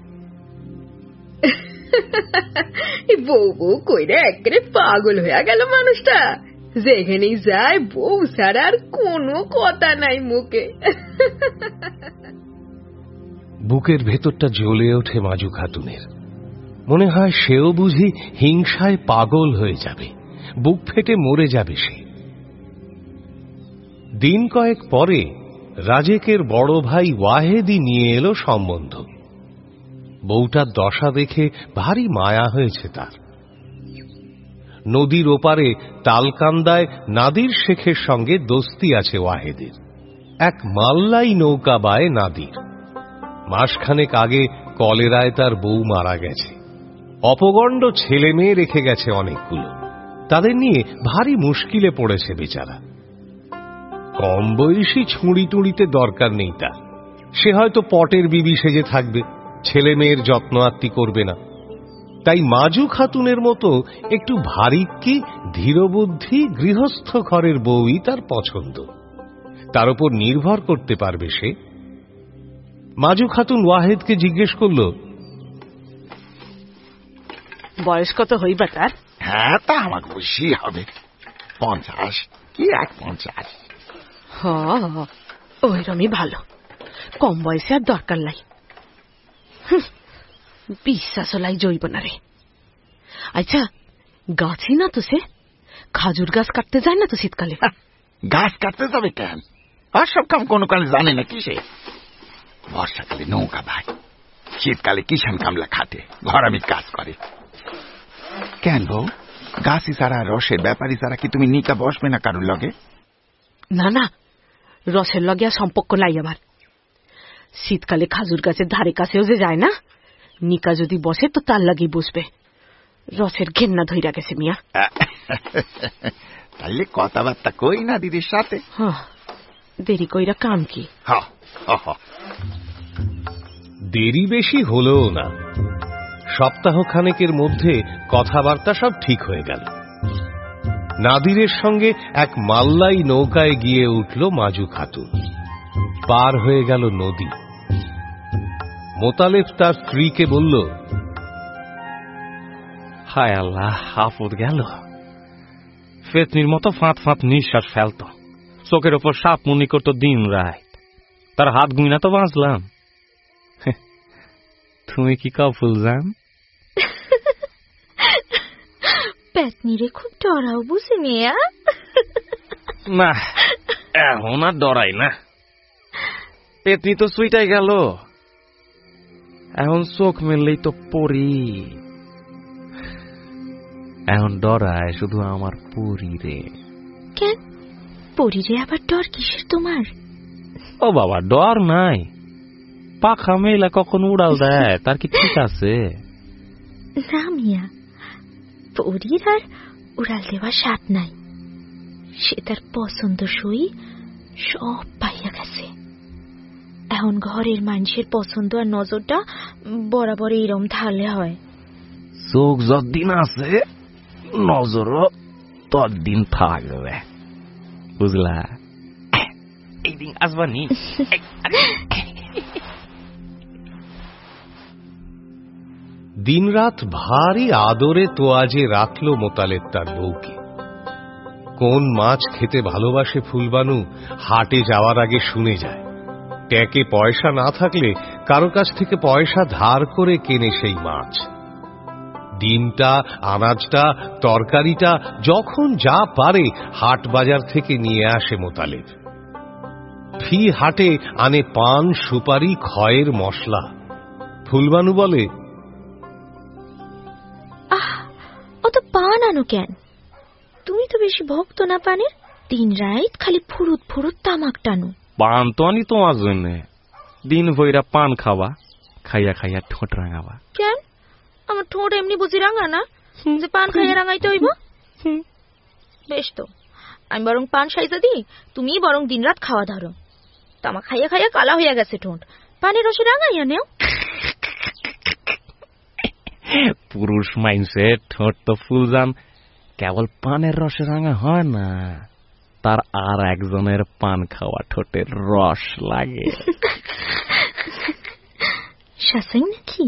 বউ বউ কইরা একেবারে পাগল হয়ে গেল মানুষটা, যেখানেই যায় বউ ছাড়া আর কোনো কথা নাই মুখে। বুকের ভেতরটা জ্বলে ওঠে মাজু খাতুনের। মনে হয় সেও বুঝি হিংসায় পাগল হয়ে যাবে, বুক ফেটে মরে যাবে সে। দিন কয়েক পরে রাজেকের বড় ভাই ওয়াহেদি নিয়ে এলো সম্বন্ধ। বউটার দশা দেখে ভারী মায়া হয়েছে তার। নদীর ওপারে তালকান্দায় নাদির শেখের সঙ্গে দোস্তি আছে ওয়াহেদের। এক মাল্লাই নৌকা বায় নাদির। মাসখানেক আগে কলেরায় তার বউ মারা গেছে। অপগণ্ড ছেলে মেয়ে রেখে গেছে অনেকগুলো। তাদের নিয়ে ভারী মুশকিলে পড়েছে বেচারা। কম বয়সী ছুঁড়ি টুঁড়িতে দরকার নেই তার। সে হয়তো পটের বিবি সেজে থাকবে, ছেলে মেয়ের যত্ন আত্তি করবে না। তাই মাজু খাতুনের মতো একটু ভারিক্কি ধীরবুদ্ধি গৃহস্থ ঘরের বউই তার পছন্দ। তার উপর নির্ভর করতে পারবে সে। মাজু খাতুন ওয়াহেদকে জিজ্ঞেস করল, বয়স কত হইবা তার? হ্যাঁ, তা আমার বেশি হবে, পঞ্চাশ কি এক পঞ্চাশ। হ, ওইরমই ভালো, কম বয়সে আর দরকার নাই। বিশ্বাস লাই জৈব না রে। আচ্ছা, গাছই না তো সে? খাজুর গাছ কাটতে যায় না তো শীতকালে? গাছ কাটতে যাবে কেন? আর সব কাম কোনো কালে জানে না কি সে? বর্ষাকালে নৌকা ভাই, শীতকালে কিষান কামলা খাটে, ঘরামি কাজ করে। কেন বউ, গাছি ছাড়া রসের ব্যাপারী ছাড়া কি তুমি নিকা বসবে না কারোর লগে? না না, রসের লগে আর সম্পর্ক নাই আবার। শীতকালে খাজুর গাছের ধারে কাছেও যে যায় না, নিকা যদি বসে তো তার লাগেই বসবে। রসের ঘেন্না ধইরা গেছে মিয়া। তাইলে কথাবার্তা কই না দিদির সাথে? দেরি কইরা কাম কি? দেরি বেশি হলোও না। সপ্তাহ খানেকের মধ্যে কথাবার্তা সব ঠিক হয়ে গেল। নাদিরের সঙ্গে এক মাল্লাই নৌকায় গিয়ে উঠল মাজু খাতুন। পার হয়ে গেল নদী। মোতালেব তার স্ত্রীকে বলল, হায় আল্লাহ, আপদ গেল। ফেতনির মতো ফাঁত ফাঁত নিঃশ্বাস ফেলত, চোখের ওপর সাপ মুনি করত দিন রাত। তার হাত গুইনা তো বাঁচলাম। তুমি কি কাউ ফুলজান? পেতনিরে খুব ডরাও বুঝি মেয়া? না, এখন আর ডরাই না। পেতনি তো সুইটাই গেল, এখন চোখ মেললেই তো পরি। এখন ডরায় শুধু আমার পরি রে। কেন পরি রে আবার ডর কিসের তোমার? ও বাবা, ডর নাই। পাখা মেলা কখন উড়াল দেয় তার কি ঠিক আছে? না মিয়া, পরির আর উড়াল দেওয়ার স্বাদ নাই। সে তার পছন্দ সই সব পাইয়া গেছে। এখন ঘরের মানুষের পছন্দ আর নজরটা বরাবর এরম ঢালে হয়। চোখ যতদিন আছে নজরও ততদিন থাকবে, বুঝলা? এইদিন আসবানি। দিনরাত ভারী আদরে তোয়াজে রাখল মোতালেব তার বউকে। কোন মাছ খেতে ভালোবাসে ফুলবানু হাটে যাওয়ার আগে শুনে যায়। ট্যাকে পয়সা না থাকলে কারো কাছ থেকে পয়সা ধার করে কেনে সেই মাছ। ডিমটা, আনাজটা, তরকারিটা যখন যা পারে হাট বাজার থেকে নিয়ে আসে মোতালেব। ফি হাটে আনে পান, সুপারি, খয়ের মশলা। ফুলবানু বলে, আহ, অত পান আনো কেন? তুমি তো বেশি ভক্ত না পানের। দিন রাত খালি ফুরুত ফুরুত তামাক টানো। পান তো আনি তোমার জন্য। দিন ভইরা পান খাওয়া, খাইয়া খাইয়া ঠোঁট রাঙাবা। কেন? আমার ঠোঁট এমনি বুঝি রাঙা না যে পান খাইয়া রাঙাইতে হইব? বেশ তো, আমি বরং পান সাইজা দিই, তুমি বরং দিন রাত খাওয়া ধরো। তামাক খাইয়া খাইয়া কালা হইয়া গেছে ঠোঁট, পানের রসে রাঙাইয়া নেও। পুরুষ মাইনসে ঠোঁট তো ফুলজান কেবল পানের রসে রাঙা হয় না, তার আর একজনের পান খাওয়া ঠোঁটের রস লাগে। শাসাই নাকি?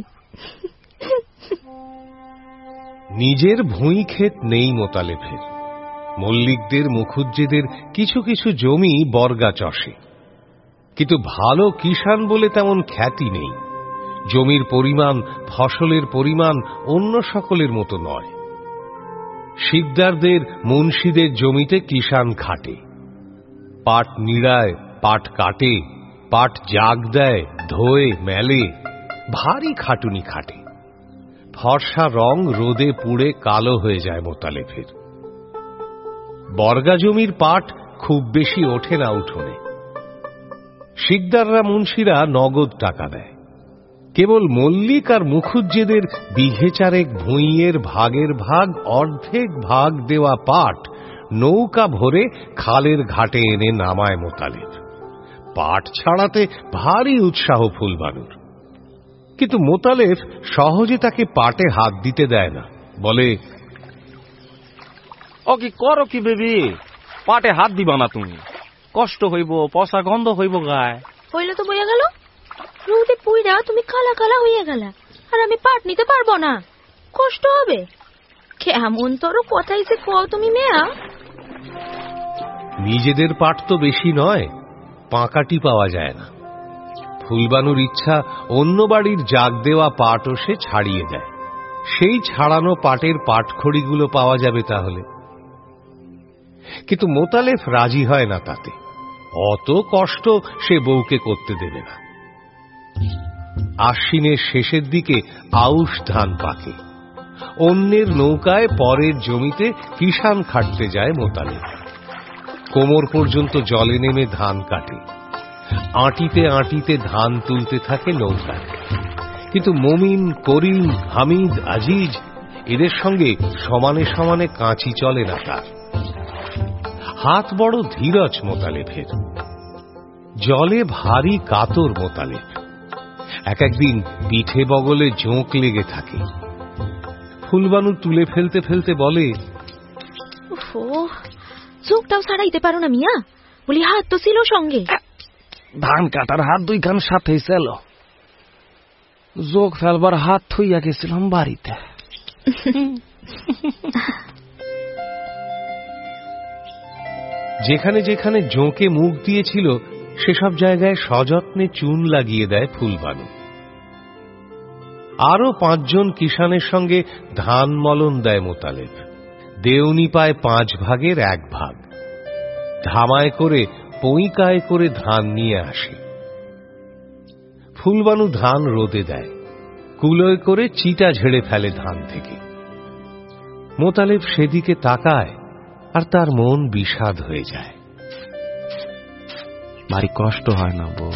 নিজের ভুঁই ক্ষেত নেই মোতালেফের। মল্লিকদের মুখুজ্জেদের কিছু কিছু জমি বর্গা চষে, কিন্তু ভালো কিষাণ বলে তেমন খ্যাতি নেই। জমির পরিমাণ, ফসলের পরিমাণ অন্য সকলের মতো নয়। শিকদারদের, মুন্সিদের জমিতে কিষাণ খাটে, পাট নিড়ায়, পাট কাটে, পাট জাগ দেয়, ধোয়ে, মেলে, ভারী খাটুনি খাটে। ফর্সা রং রোদে পুড়ে কালো হয়ে যায় মোতালেফের। বর্গা জমির পাট খুব বেশি ওঠে না উঠোনে। শিকদাররা, মুন্সিরা নগদ টাকা দেয়। কেবল মল্লিক আর মুখুজ্জেদের বিঘে চারেক ভুঁইয়ের ভাগের ভাগ অর্ধেক ভাগ দেওয়া পাট নৌকা ভরে খালের ঘাটে এনে নামায় মোতালেফ। পাট ছাড়াতে ভারী উৎসাহ ফুলবানুর, কিন্তু মোতালেফ সহজে তাকে পাটে হাত দিতে দেয় না। বলে, ও কি করো কি বেবি, পাটে হাত দিবা না তুমি, কষ্ট হইব, পচা গন্ধ হইব গায়ে। হইলে তো বইয়া গেল, রোদে পুইরা তুমি কালা কালা হইয়া গেলা, আর আমি পাট নিতে পারবো না, কষ্ট হবে। কেমন তোর কথাই যে কও তুমি মেয়া। নিজেদের পাট তো বেশি নয়, পাকাটি পাওয়া যায় না। ফুলবানুর ইচ্ছা অন্য বাড়ির জাগ দেওয়া পাটও সে ছাড়িয়ে দেয়, সেই ছাড়ানো পাটের পাটখড়িগুলো পাওয়া যাবে তাহলে। কিন্তু মোতালেফ রাজি হয় না তাতে, অত কষ্ট সে বউকে করতে দেবে না। আশ্বিনের শেষের দিকে আউশ ধান পাকে, অন্যের নৌকায় পরের জমিতে কিষাণ খাটতে যায় মোতালেফ। কোমর পর্যন্ত জলে নেমে ধান কাটে, আঁটিতে আঁটিতে ধান তুলতে থাকে নৌকায়। কিন্তু মমিন, করিম, হামিদ, আজিজ এদের সঙ্গে সমানে সমানে কাঁচি চলে না তার। হাত বড় ধীরজ মোতালেফের, জলে ভারী কাতর মোতালেফ। এক একদিন পিঠে বগলে জোঁক লেগে থাকে। ফুলবানু তুলে ফেলতে ফেলতে বলে, চোখটাও ছাড়াইতে পারো না মিয়া, বলি হাত তো ছিল সঙ্গে। ধান কাটার হাত দুইখান সাথেই ছিল, যোগ ফেলবার হাত থইয়া গেছিলাম বাড়িতে। যেখানে যেখানে জোঁকে মুখ দিয়েছিল সেসব জায়গায় সযত্নে চুন লাগিয়ে দেয় ফুলবানু। আরো পাঁচজন কিষাণের সঙ্গে ধান মলন দেয় মোতালেফ। দেউনি পায় পাঁচ ভাগের এক ভাগ। ধামায় করে পইকায় করে ধান নিয়ে আসে। ফুলবানু ধান রোদে দেয়, কুলোয় করে চিটা ঝেড়ে ফেলে ধান থেকে। মোতালেফ সেদিকে তাকায় আর তার মন বিষাদ হয়ে যায়। ভারী কষ্ট হয় না বউ?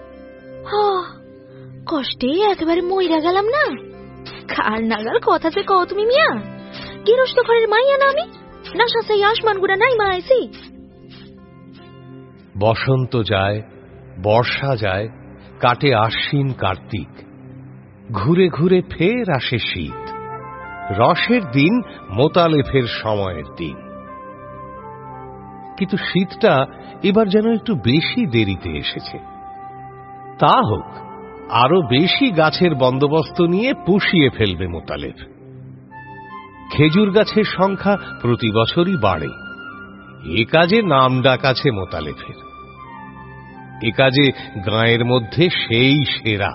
কষ্টে একেবারে মইরা গেলাম না। কার নাগাল কথা যে কও তুমি মিয়া, গৃহস্থ ঘরের মাইয়া না আমি, না শাসাই আসমান গুড়া নাই মা আইছি। বসন্ত যায়, বর্ষা যায়, কাটে আশ্বিন কার্তিক, ঘুরে ঘুরে ফের আসে শীত। রসের দিন মোতালেফের সময়ের দিন। কিন্তু শীতটা এবার যেন একটু বেশি দেরিতে এসেছে। তা হোক, আরো বেশি গাছের বন্দোবস্ত নিয়ে পুষিয়ে ফেলবে মোতালেফ। খেজুর গাছের সংখ্যা প্রতি বছরই বাড়ে। এ কাজে নাম ডাক আছে মোতালেফের। এ কাজে গাঁয়ের মধ্যে সেই সেরা।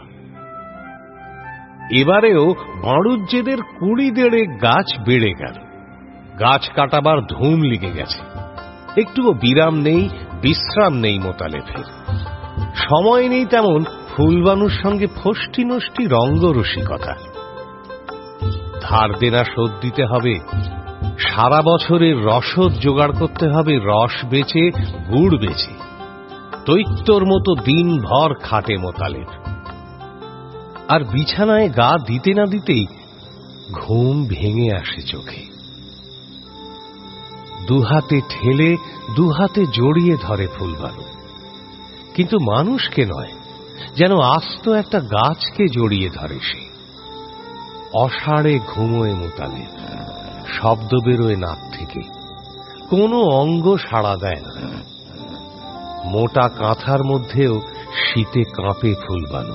এবারেও বাড়ুজ্জেদের কুড়ি দেড়ে গাছ বেড়ে গেল। গাছ কাটাবার ধুম লেগে গেছে। একটুও বিরাম নেই, বিশ্রাম নেই মোতালেফের। সময় নেই তেমন ফুলবানুর সঙ্গে ফষ্টি নষ্টি রঙ্গরসিকতা। ধার দেনা শোধ দিতে হবে, সারা বছরের রসদ জোগাড় করতে হবে রস বেচে, গুড় বেচে। দৈত্যর মতো দিনভর খাটে মোতালেফ। আর বিছানায় গা দিতে না দিতেই ঘুম ভেঙে আসে চোখে। দুহাতে ঠেলে দুহাতে জড়িয়ে ধরে ফুলবানু, কিন্তু মানুষকে নয়, যেন আস্ত একটা গাছকে জড়িয়ে ধরে সে। অসাড়ে ঘুমোয় মোতালেব, শব্দ বেরোয় নাক থেকে, কোনো অঙ্গ সাড়া দেয় না। মোটা কাঁথার মধ্যেও শীতে কাঁপে ফুলবানু।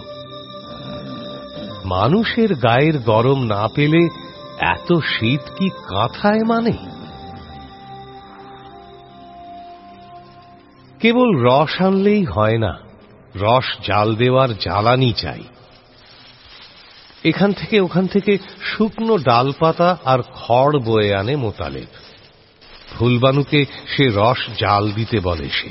মানুষের গায়ের গরম না পেলে এত শীত কি কাঁথায় মানে? কেবল রস আনলেই হয় না, রস জাল দেওয়ার জ্বালানি চাই। এখান থেকে ওখান থেকে শুকনো ডালপাতা আর খড় বয়ে আনে মোতালেব। ফুলবানুকে সে রস জাল দিতে বলে। সে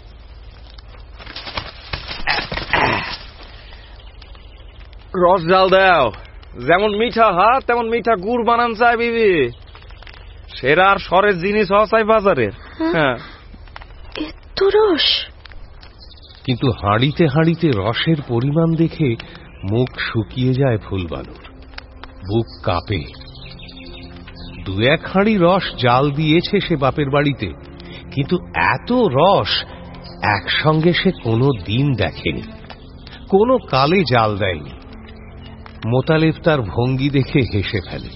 রস জাল দাও, যেমন মিঠা হাত তেমন মিঠা গুড় বানান চাই বিবি। সেরা আর সরের জিনিস হওয়া চাই বাজারের। হ্যাঁ, এত রস। কিন্তু হাঁড়িতে হাঁড়িতে রসের পরিমাণ দেখে মুখ শুকিয়ে যায় ফুলবানুর, বুক কাঁপে। দু এক হাঁড়ি রস জাল দিয়েছে সে বাপের বাড়িতে, কিন্তু এত রস একসঙ্গে সে কোনো দিন দেখেনি, কোনো কালে জাল দেয়নি। মোতালেব তার ভঙ্গি দেখে হেসে ফেলে।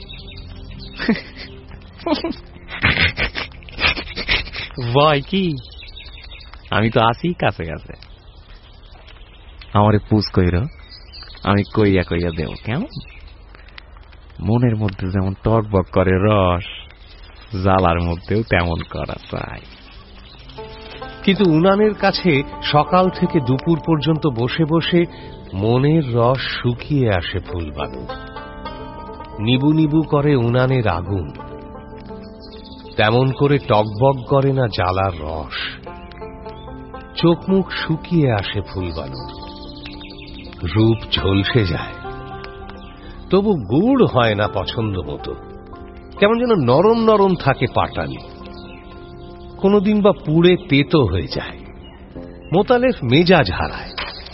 ভয় কি, আমি তো আসি কাছে কাছে। আমারে পুজ কইর, আমি কইয়া কইয়া দেব কেমন। মনের মধ্যে যেমন টকবক করে রস, জ্বালার মধ্যেও তেমন করা চাই। কিন্তু উনানের কাছে সকাল থেকে দুপুর পর্যন্ত বসে বসে মনের রস শুকিয়ে আসে ফুলবানু। নিবু নিবু করে উনানের আগুন, তেমন করে টকবক করে না জ্বালার রস। চোখ মুখ শুকিয়ে আসে ফুলবানু, রূপ ঝলসে যায়। তবু গুড় হয় না পছন্দ মতো, কেমন যেন নরম নরম থাকে পাটালি, কোনদিন বা পুড়ে তেতো হয়ে যায়। মোতালেব মেজাজ হারায়।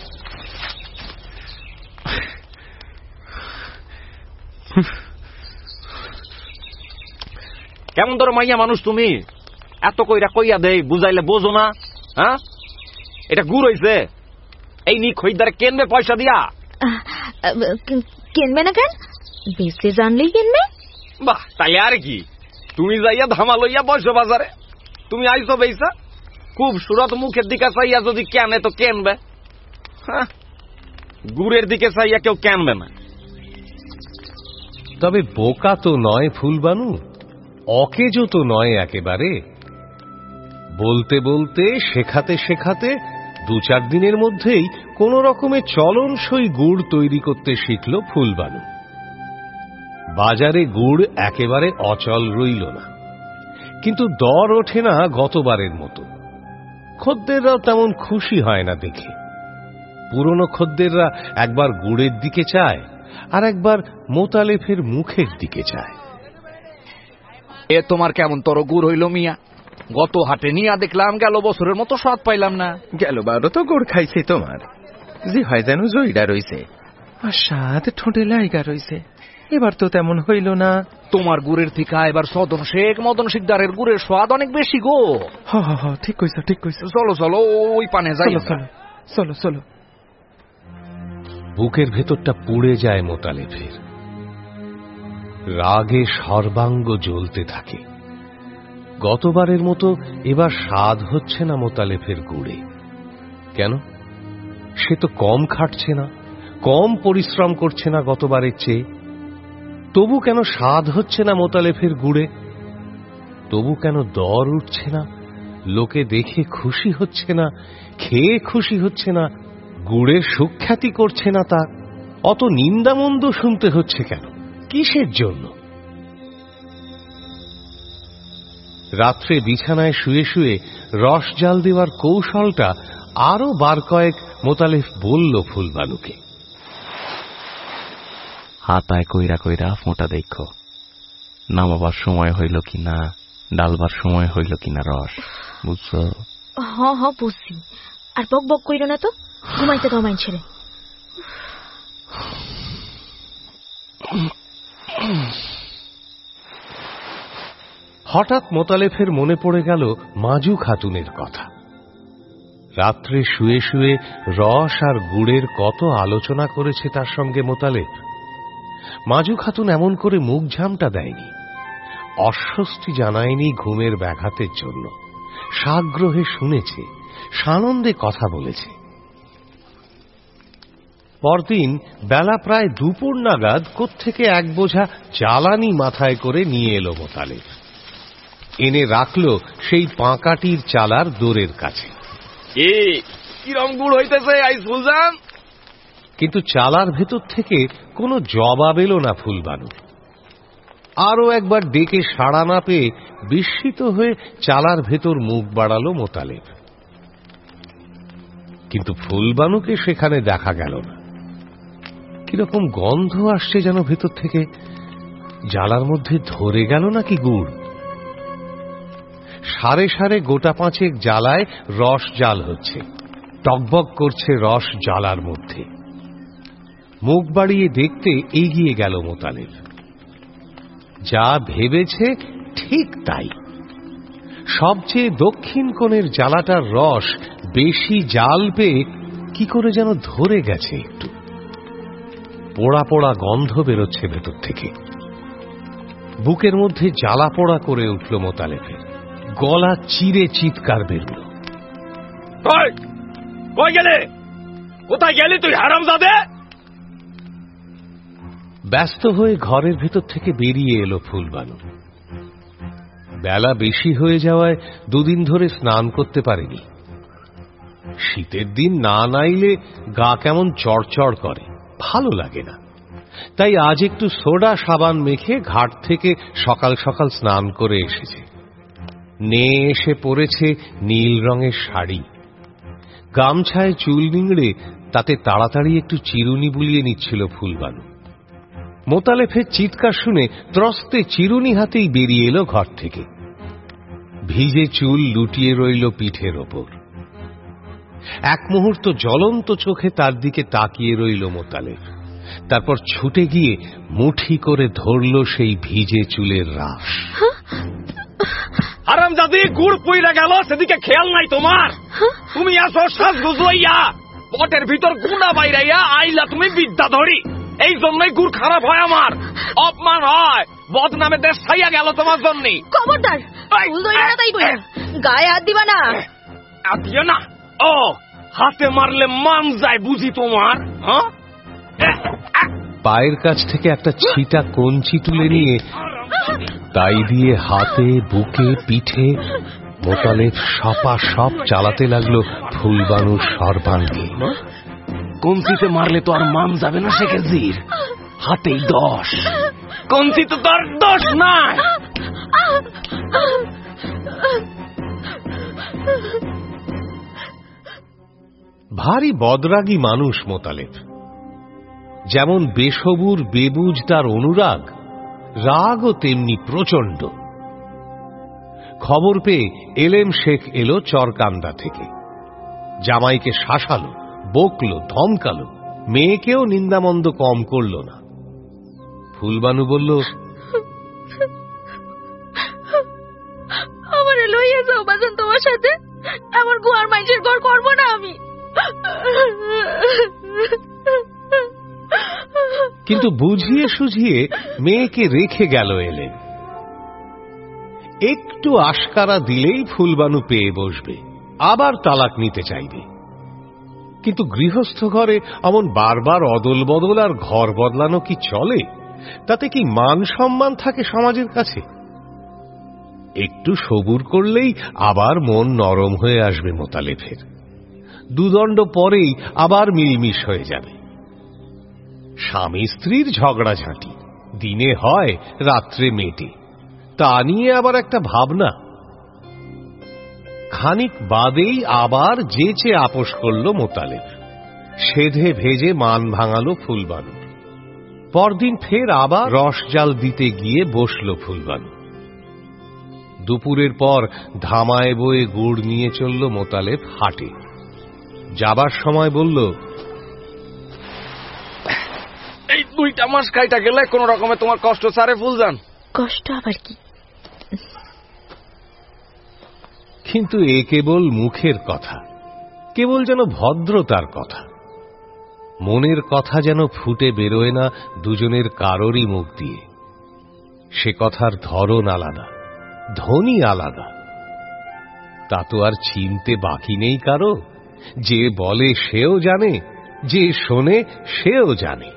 কেমন ধরো মাইয়া মানুষ তুমি, এত কইরা কইয়া দেই, বুঝাইলে বোঝো না? হ্যাঁ, এটা গুড় হইছে, এই নি খরিদ্দারে কেনবে পয়সা দিয়া? কেনবে না কেন, বেচতে জানলেই কেনবে। বাহ, তাইলে আর কি, তুমি যাইয়া ধামা লইয়া বসো বাজারে। তুমি আইসো বেইসা, খুব সুরত মুখের দিকে চাইয়া যদি কেনে তো কেনবে। হ্যাঁ, গুড়ের দিকে চাইয়া কেউ কেনবে না। তবে বোকা তো নয় ফুলবানু, অকেজো তো নয় একেবারে। বলতে বলতে শেখাতে শেখাতে দু চার দিনের মধ্যেই কোন রকমে চলনসই গুড় তৈরি করতে শিখল ফুলবানু। বাজারে গুড় একেবারে অচল রইল না, কিন্তু দর ওঠে না গতবারের মতো। খদ্দেররাও তেমন খুশি হয় না দেখে। পুরনো খদ্দেররা একবার গুড়ের দিকে চায়, আর একবার মোতালেবের মুখের দিকে চায়। এ তোমার কেমন তর গুড় হইল মিয়া? গত হাটে নিয়া দেখলাম, গেল বছরের মতো স্বাদ পাইলাম না। গেল বারো তো গুড় খাইছে তোমার, যে হয় যেন জইডা রইছে, আর স্বাদ ঠোঁটে লাইগা রইছে। এবার তো তেমন হইল না। তোমার গুড়ের থেকে এবার সদন শেখ মদন শিকদারের গুড়ের স্বাদ অনেক বেশি গো। হ হ হ, ঠিক কইছো ঠিক কইছো। চলো চলো, ওই পানে যাই। চলো চলো চলো। বুকের ভেতরটা পুড়ে যায় মোতালেবের, রাগে সর্বাঙ্গ জ্বলতে থাকে। গতবারের মতো এবার স্বাদ হচ্ছে না মোতালেবের গুড়ে। কেন? সে তো কম খাটছে না, কম পরিশ্রম করছে না গতবারের চেয়ে। তবু কেন স্বাদ হচ্ছে না মোতালেবের গুড়ে? তবু কেন দর উঠছে না? লোকে দেখে খুশি হচ্ছে না, খেয়ে খুশি হচ্ছে না, গুড়ের সুখ্যাতি করছে না তা? অত নিন্দামন্দ শুনতে হচ্ছে কেন? কিসের জন্য? রাত্রে বিছানায় শুয়ে শুয়ে রস জাল দেওয়ার কৌশলটা আরো বার কয়েক মোতালেব বলল ফুলবানুকে। হাতায় কইরা কইরা ফোঁটা দেখো, নামাবার সময় হইল কিনা, ডালবার সময় হইল কিনা রস, বুঝছো? হ হ বুঝছি। আর বক বক কইর না তো, ঘুমাইতে দাও মাইন ছেড়ে। হঠাৎ মোতালেবের মনে পড়ে গেল মাজু খাতুনের কথা। রাত্রে শুয়ে শুয়ে রস আর গুড়ের কত আলোচনা করেছে তার সঙ্গে মোতালেব। মাজু খাতুন এমন করে মুখ ঝামটা দেয়নি, অস্বস্তি জানায়নি ঘুমের ব্যাঘাতের জন্য। সাগ্রহে শুনেছে, সানন্দে কথা বলেছে। পরদিন বেলা প্রায় দুপুর নাগাদ কোত্থেকে এক বোঝা জ্বালানি মাথায় করে নিয়ে এলো মোতালেব। এনে রাখল সেই পাঁকাটির চালার দোরের কাছে। কিরম গুড় হইতেছে আইস ফুলজান? কিন্তু চালার ভেতর থেকে কোনো জবাব এলো না ফুলবানু। আরো একবার ডেকে সাড়া না পেয়ে বিস্মিত হয়ে চালার ভেতর মুখ বাড়ালো মোতালেব। কিন্তু ফুলবানুকে সেখানে দেখা গেল না। কিরকম গন্ধ আসছে যেন ভেতর থেকে। জ্বালার মধ্যে ধরে গেল নাকি গুড়? সারে সারে গোটা পাঁচেক জ্বালায় রস জাল হচ্ছে, টকবক করছে রস জ্বালার মধ্যে। মুখ বাড়িয়ে দেখতে এগিয়ে গেল মোতালেব। যা ভেবেছে ঠিক তাই। সবচেয়ে দক্ষিণ কোণের জ্বালাটার রস বেশি জাল পেয়ে কি করে যেন ধরে গেছে একটু। পোড়া পোড়া গন্ধ বেরোচ্ছে ভেতর থেকে। বুকের মধ্যে জ্বালা পোড়া করে উঠল মোতালেবের। গলা চিরে চিৎকার বেরোল। কই গেলে? কোথায় গেলি তুই হারামজাদে? ব্যস্ত হয়ে ঘরের ভেতর থেকে বেরিয়ে এলো ফুলবানু। বেলা বেশি হয়ে যাওয়ায় দুদিন ধরে স্নান করতে পারেনি। শীতের দিন না নাইলে গা কেমন চড়চড় করে, ভালো লাগে না। তাই আজ একটু সোডা সাবান মেখে ঘাট থেকে সকাল সকাল স্নান করে এসেছে। নেয়ে এসে পরেছে নীল রঙের শাড়ি, গামছায় চুল নিংড়ে তাতে তাড়াতাড়ি একটু চিরুনি বুলিয়ে নিচ্ছিল ফুলবানু। মোতালেবের চিৎকার শুনে ত্রস্তে চিরুনি হাতেই বেরিয়ে এলো ঘর থেকে। ভিজে চুল লুটিয়ে রইল পিঠের ওপর। এক মুহূর্ত জ্বলন্ত চোখে তার দিকে তাকিয়ে রইল মোতালেব। তারপর ছুটে গিয়ে মুঠি করে ধরল সেই ভিজে চুলের রাশ। হারামজাদি, গুড় পইরা গেল, সেদিকে খেয়াল নাই তোমার? তুমি আসো সাজগুজ হইয়া, পটের ভিতর গুণা বাইরাইয়া আইলা তুমি বিদ্যা ধরি। এই জন্যই গুড় খারাপ হয়, আমার অপমান হয়, বদনামে দেশ ছাইয়া গেল তোমার জন্যে। খবরদার, ফুল ধইরা না তাই বইলা, গায়ে হাত দিবা না। হাত দিও না? ও, হাতে মারলে মান যায় বুঝি তোমার? পায়ের কাছ থেকে একটা ছিটা কঞ্চি তুলে নিয়ে তাই দিয়ে হাতে, বুকে, পিঠে মোতালেব সপা সপ চালাতে লাগলো ফুলবানুর সর্বাঙ্গে। কঞ্চিতে মারলে তো আর মান যাবে না শেখেজির, হাতেই দশ। কঞ্চি তো তোর দোষ নাই। ভারী বদরাগী মানুষ মোতালেব। যেমন বেসবুর বেবুজ তার অনুরাগ, রাগও তেমনি প্রচন্ড। খবর পেয়ে এলেম শেখ এলো চরকান্দা থেকে। জামাইকে শাসালো, বকলো, ধমকালো, মেয়েকেও নিন্দামন্দ কম করল না। ফুলবানু বলল, আমারে লইয়া যাও বাজান তোমার সাথে, এমন গুয়ার মাইজের ঘর করবো না আমি। কিন্তু বুঝিয়ে সুঝিয়ে মেয়েকে রেখে গেল এলেন। একটু আশকারা দিলেই ফুলবানু পেয়ে বসবে, আবার তালাক নিতে চাইবে। কিন্তু গৃহস্থ ঘরে অমন বারবার অদল বদল আর ঘর বদলানো কি চলে? তাতে কি মান সম্মান থাকে সমাজের কাছে? একটু সবুর করলেই আবার মন নরম হয়ে আসবে মোতালেবের। দুদণ্ড পরেই আবার মিলমিশ হয়ে যাবে। স্বামী স্ত্রীর ঝগড়াঝাঁটি দিনে হয়, রাত্রে মেটে, তা নিয়ে আবার একটা ভাবনা। খানিক বাদেই আবার যেচে আপোষ করল মোতালেব। সেধে ভেজে মান ভাঙালো ফুলবানু। পরদিন ফের আবার রস জাল দিতে গিয়ে বসল ফুলবানু। দুপুরের পর ধামায় বয়ে গুড় নিয়ে চলল মোতালেব হাটে। যাবার সময় বলল, এই দুইটা মাস কাইটা গেলে কোন রকমে তোমার কষ্ট সারে ফুলজান। কষ্ট আবার কি? কিন্তু এ কেবল মুখের কথা, কেবল যেন ভদ্রতার কথা। মনের কথা যেন ফুটে বেরোয় না দুজনের কারোরই মুখ দিয়ে। সে কথার ধরন আলাদা, ধ্বনি আলাদা। তা তো আর চিনতে বাকি নেই কারো। যে বলে সেও জানে, যে শোনে সেও জানে।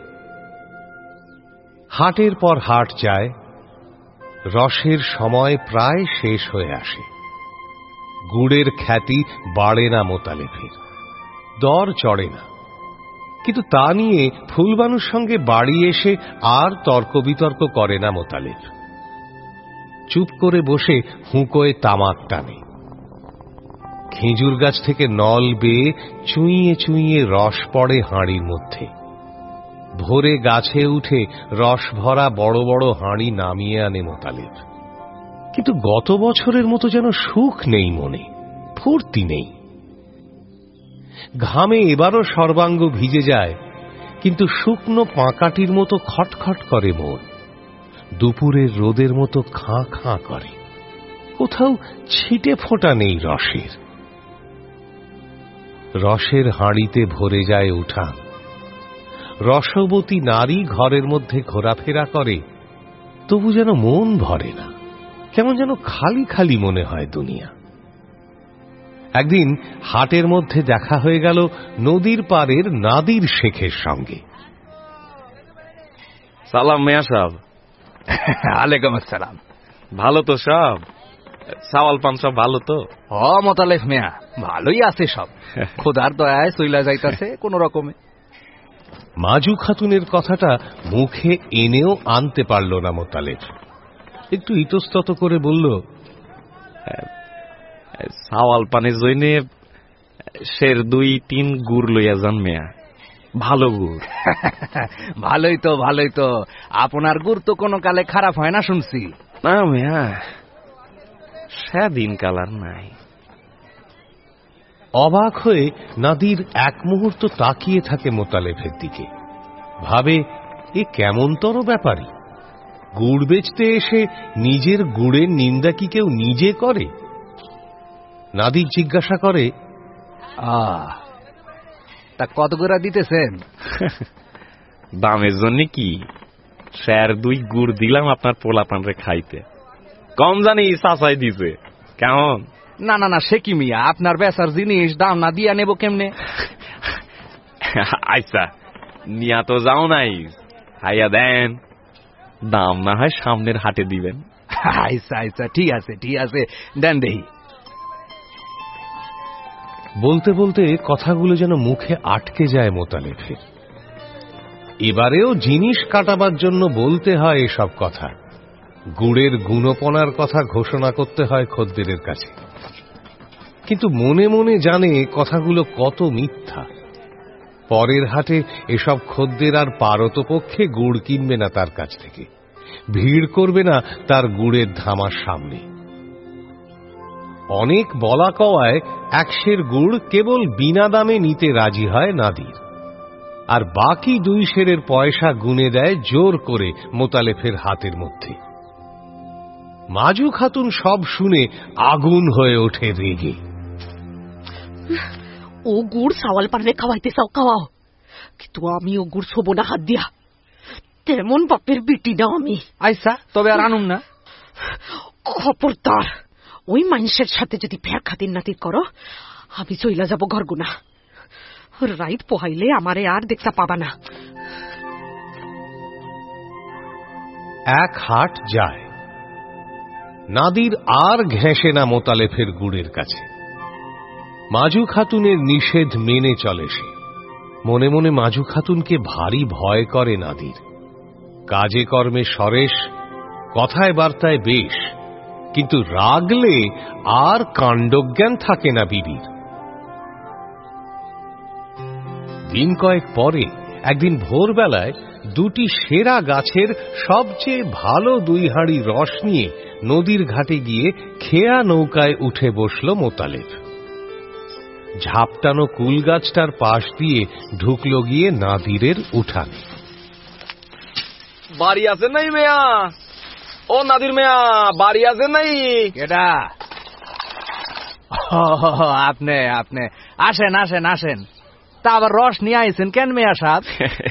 হাটের পর হাট যায়, রসের সময় প্রায় শেষ হয়ে আসে। গুড়ের খ্যাতি বাড়ে না মোতালেফের, দর চড়ে না। কিন্তু তা নিয়ে ফুলবানুর সঙ্গে বাড়ি এসে আর তর্ক বিতর্ক করে না মোতালেফ। চুপ করে বসে হুঁকোয় তামাক টানে। খেজুর গাছ থেকে নল বেয়ে চুইয়ে চুইয়ে রস পড়ে হাঁড়ির মধ্যে। ভোরে গাছে উঠে রস ভরা বড় বড় হাঁড়ি নামিয়ে আনে মোতালেফ। কিন্তু গত বছরের মতো যেন সুখ নেই মনে, ফুর্তি নেই। ঘামে এবারও সর্বাঙ্গ ভিজে যায়, কিন্তু শুকনো পাঁকাটির মতো খটখট করে মন। দুপুরের রোদের মতো খাঁ খাঁ করে। কোথাও ছিটে ফোঁটা নেই রসের। রসের হাঁড়িতে ভরে যায় উঠান। রসবতী নারী ঘরের মধ্যে ঘোরাফেরা করে, তবু যেন মন ভরে না। কেমন যেন খালি খালি মনে হয় দুনিয়া। একদিন হাটের মধ্যে দেখা হয়ে গেল নদীর পাড়ের নাদির শেখের সঙ্গে। সালাম মিয়া সাহেব। আলাইকুম আসসালাম। ভালো তো সব? সাওয়াল পান সব ভালো তো? হ মোতালেফ মিয়া, ভালোই আছে সব। খোদার দয়ায় চইলা যাইতাছে কোন রকমে। মাজু খাতুনের কথাটা মুখে এনেও আনতে পারল না মোতালেফ। একটু ইতস্তত করে বলল, সাওয়াল পানের জন্য শের দুই তিন গুড় লইয়া যান মেয়া, ভালো গুড়। ভালোই তো ভালোই তো, আপনার গুড় তো কোনো কালে খারাপ হয় না শুনছি। না মেয়া, সেদিন কালার নাই। অবাক হয়ে নাদির এক মুহূর্ত তাকিয়ে থাকে মোতালেফের দিকে। ভাবে, এ কেমনতর ব্যাপারী। গুড় বেচতে এসে নিজের গুড়ের নিন্দা কি কেউ নিজে করে? নাদির জিজ্ঞাসা করে, আহ তা কত করে দিতেছেন? দামের জন্য কি, স্যার দুই গুড় দিলাম আপনার পোলাপানরে খাইতে। কম জানি চাচাই দিছে। কেমন? না না না, সে কি মিয়া, আপনার বেচার জিনিস দাম না দিয়া নেব কেমনে? আচ্ছা নিয়া তো যাও নাই, হাইয়া দেন, দাম না হয় সামনের হাটে দিবেন। আচ্ছা আচ্ছা, ঠিক আছে ঠিক আছে, দেন দেহি। বলতে বলতে কথাগুলো যেন মুখে আটকে যায় মোতালেফের। এবারেও জিনিস কাটাবার জন্য বলতে হয় এসব কথা। গুড়ের গুণপনার কথা ঘোষণা করতে হয় খদ্দেরের কাছে। কিন্তু মনে মনে জানে কথাগুলো কত মিথ্যা। পরের হাটে এসব খদ্দের আর পারতপক্ষে গুড় কিনবে না তার কাছ থেকে, ভিড় করবে না তার গুড়ের ধামার সামনে। অনেক বলা কওয়ায় একশের গুড় কেবল বিনা দামে নিতে রাজি হয় নাদির, আর বাকি দুই সেরের পয়সা গুনে দেয় জোর করে মোতালেফের হাতের মধ্যে। মাজু খাতুন সব শুনে আগুন হয়ে ওঠে রেগে। ও গুড় সাওয়াল পারলে খাওয়াইতে চাও খাওয়াও, কিন্তু আমি ও গুড় ছোবো না হাত দিয়া। তেমন বাপের বিটি না আমি। আচ্ছা তবে আর আনুম না। খবরদার, ওই মানুষের সাথে যদি ফের খাতির নাতির করো, আমি চইলা যাব ঘরগুনা। রাইত পোহাইলে আমারে আর দেখতে পাবা না। এক হাট যায়, নাদির আর ঘেঁষে না মোতালেফের গুড়ের কাছে। মাজু খাতুনের নিষেধ মেনে চলে সে। মনে মনে মাজু খাতুনকে ভারী ভয় করে নাদির। কাজে কর্মে সরেশ, কথায় বার্তায় বেশ, কিন্তু রাগলে আর কাণ্ডজ্ঞান থাকে না বিবির। দিন কয়েক পরে একদিন ভোরবেলায় দুটি সেরা গাছের সবচেয়ে ভালো দুই হাঁড়ি রস নিয়ে নদীর ঘাটে গিয়ে খেয়া নৌকায় উঠে বসল মোতালেফ। ঝাপটানো কুল গাছটার পাশ দিয়ে ঢুকল গিয়ে নাদিরের উঠানে। বাড়ি আছে নাই মেয়া? ও নাদির মেয়া, বাড়ি আছে নাই? কেডা? আপনি আপনি আসেন আসেন আসেন। তা আবার রস নিয়ে আইছেন কেন মেয়া সাহেব?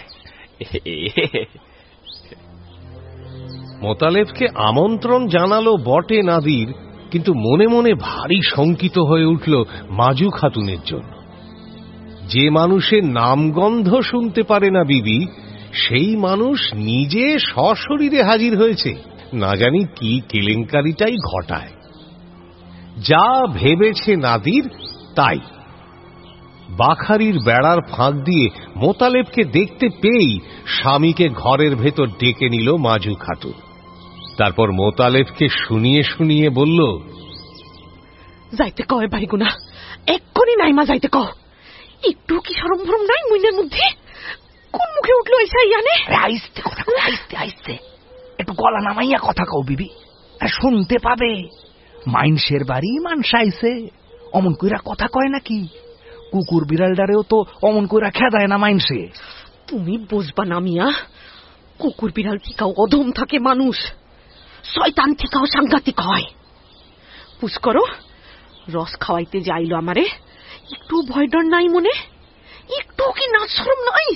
মোতালেবকে আমন্ত্রণ জানালো বটে নাদির, কিন্তু মনে মনে ভারী শঙ্কিত হয়ে উঠল মাজু খাতুনের জন্য। যে মানুষের নামগন্ধ শুনতে পারে না বিবি, সেই মানুষ নিজে সশরীরে হাজির হয়েছে, না জানি কি কেলেঙ্কারিটাই ঘটায়। যা ভেবেছে নাদির তাই। বাখারির বেড়ার ফাঁক দিয়ে মোতালেবকে দেখতে পেয়েই স্বামীকে ঘরের ভেতর ডেকে নিল মাজু খাতুন। তারপর মোতালেবকে শুনিয়ে শুনিয়ে বলল, যাইতে কয় বাড়িগুনা, এক্ষুনি নাইমা যাইতে কও। একটু কি সরম ভরম নাই মুইনের মধ্যে? কোন মুখে উঠলো এসে ইয়ানে? আইস্তে কথা কও, আইস্তে আইস্তে একটু গলা নামাইয়া কথা কও বিবি, শুনতে পাবে। মাইনসের বাড়ি মানুষ আইছে, অমন কইরা কথা কয় নাকি? কুকুর বিড়ালটারেও তো অমন কইরা খেদায় না মাইনসে। তুমি বুঝবা না মিয়া, কুকুর বিড়াল থিকাও অধম থাকে মানুষ, শয়তান থিকাও সাংঘাতিক হয়। পুষ করো, রস খাওয়াইতে যাইলো আমারে, একটু ভয় ডর নাই মনে? একটু কি নাচ শরম নাই?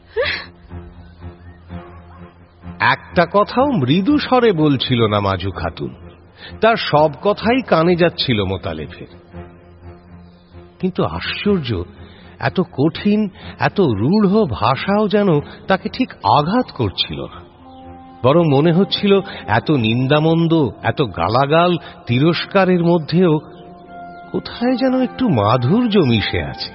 একটা কথাও মৃদু স্বরে বলছিল না মাজু খাতুন, তার সব কথাই কানে যাচ্ছিল মোতালেবের। কিন্তু আশ্চর্য, এত কঠিন এত রূঢ় ভাষাও যেন তাকে ঠিক আঘাত করছিল না, বরং মনে হচ্ছিল এত নিন্দামন্দ, এত গালাগাল তিরস্কারের মধ্যেও কোথায় যেন একটু মাধুর্য মিশে আছে।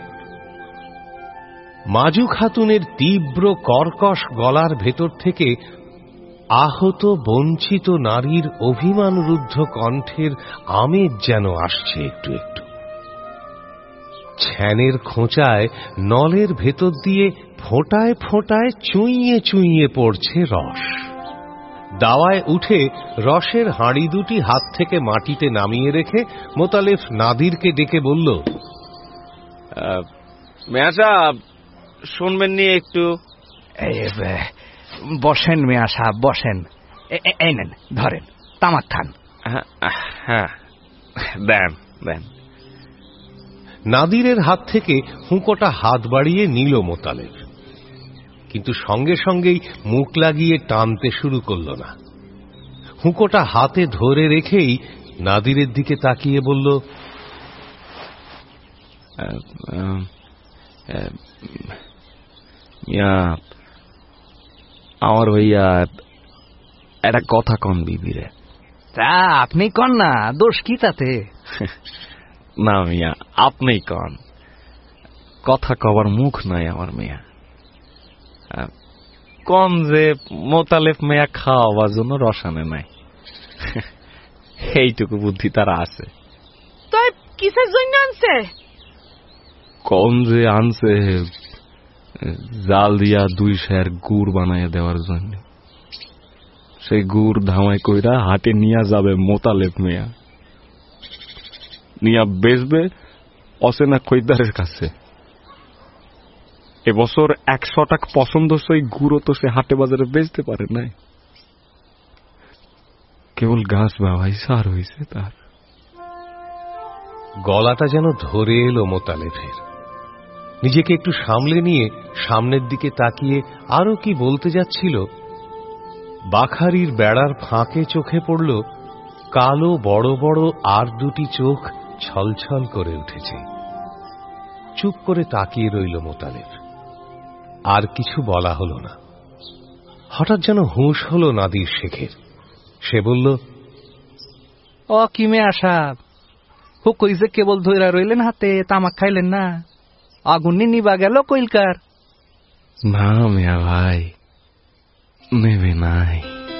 মাজু খাতুনের তীব্র কর্কশ গলার ভেতর থেকে আহত বঞ্চিত নারীর অভিমানরুদ্ধ কণ্ঠের আমেজ যেন আসছে একটু একটু। ছ্যানের খোঁচায় নলের ভেতর দিয়ে ফোঁটায় ফোঁটায় চুইয়ে চুইয়ে পড়ছে রস। দাওয়ায় উঠে রসের হাঁড়ি দুটি হাত থেকে মাটিতে নামিয়ে রেখে মোতালেব নাদিরকে ডেকে বলল, মেয়া সাহেব শুনবেন নি একটু? বসেন মেয়া সাহেব, বসেন। এই নেন, ধরেন, তামাক খান। হ্যাঁ, দেন দেন। নাদিরের হাত থেকে হুঁকোটা হাত বাড়িয়ে নিল মোতালেব, কিন্তু সঙ্গে সঙ্গেই মুখ লাগিয়ে টানতে শুরু করল না। হুঁকোটা হাতে ধরে রেখেই নাদিরের দিকে তাকিয়ে বলল, আমার ভাইয়া একটা কথা কন বিবিরে। তা আপনি কন না, দোষ কি তাতে? না মিয়া, আপনি কন, কথা কবার মুখ নাই আমার মিয়া। কন যে মোতালেব মেয়া খাওয়াবার জন্য রসানে নাই, এইটুকু বুদ্ধি তারা আছে। তাই কিসের জন্য আনছে? কন যে আনছে জাল দিয়া দুই শের গুড় বানাইয়া দেওয়ার জন্য। সেই গুড় ধামাই কইরা হাটে নিয়া যাবে মোতালেব মেয়া, নিয়া বেচবে অচেনা খরিদ্দারের কাছে। এবছর একশো টাকা পছন্দসই গুড়ও তো সে হাটে বাজারে বেচতে পারে নাই, কেবল গাছ বাবাই সার হয়েছে তার। গলাটা যেন ধরে এলো মোতালেবের। নিজেকে একটু সামলে নিয়ে সামনের দিকে তাকিয়ে আরো কি বলতে যাচ্ছিল, বাখারির বেড়ার ফাঁকে চোখে পড়ল কালো বড় বড় আর দুটি চোখ ছলছল করে উঠেছে। চুপ করে তাকিয়ে রইল মোতালেব, আর কিছু বলা হলো না। হঠাৎ যেন হুঁশ হলো নাদির শেখের। সে বলল, ও কি মেয়া সাহেব, হুকই যে কেবল ধইরা রইলেন হাতে, তামাক খাইলেন না? আগুন নিবা গেল কইলকার? না মিয়া ভাই, নেবে নাই।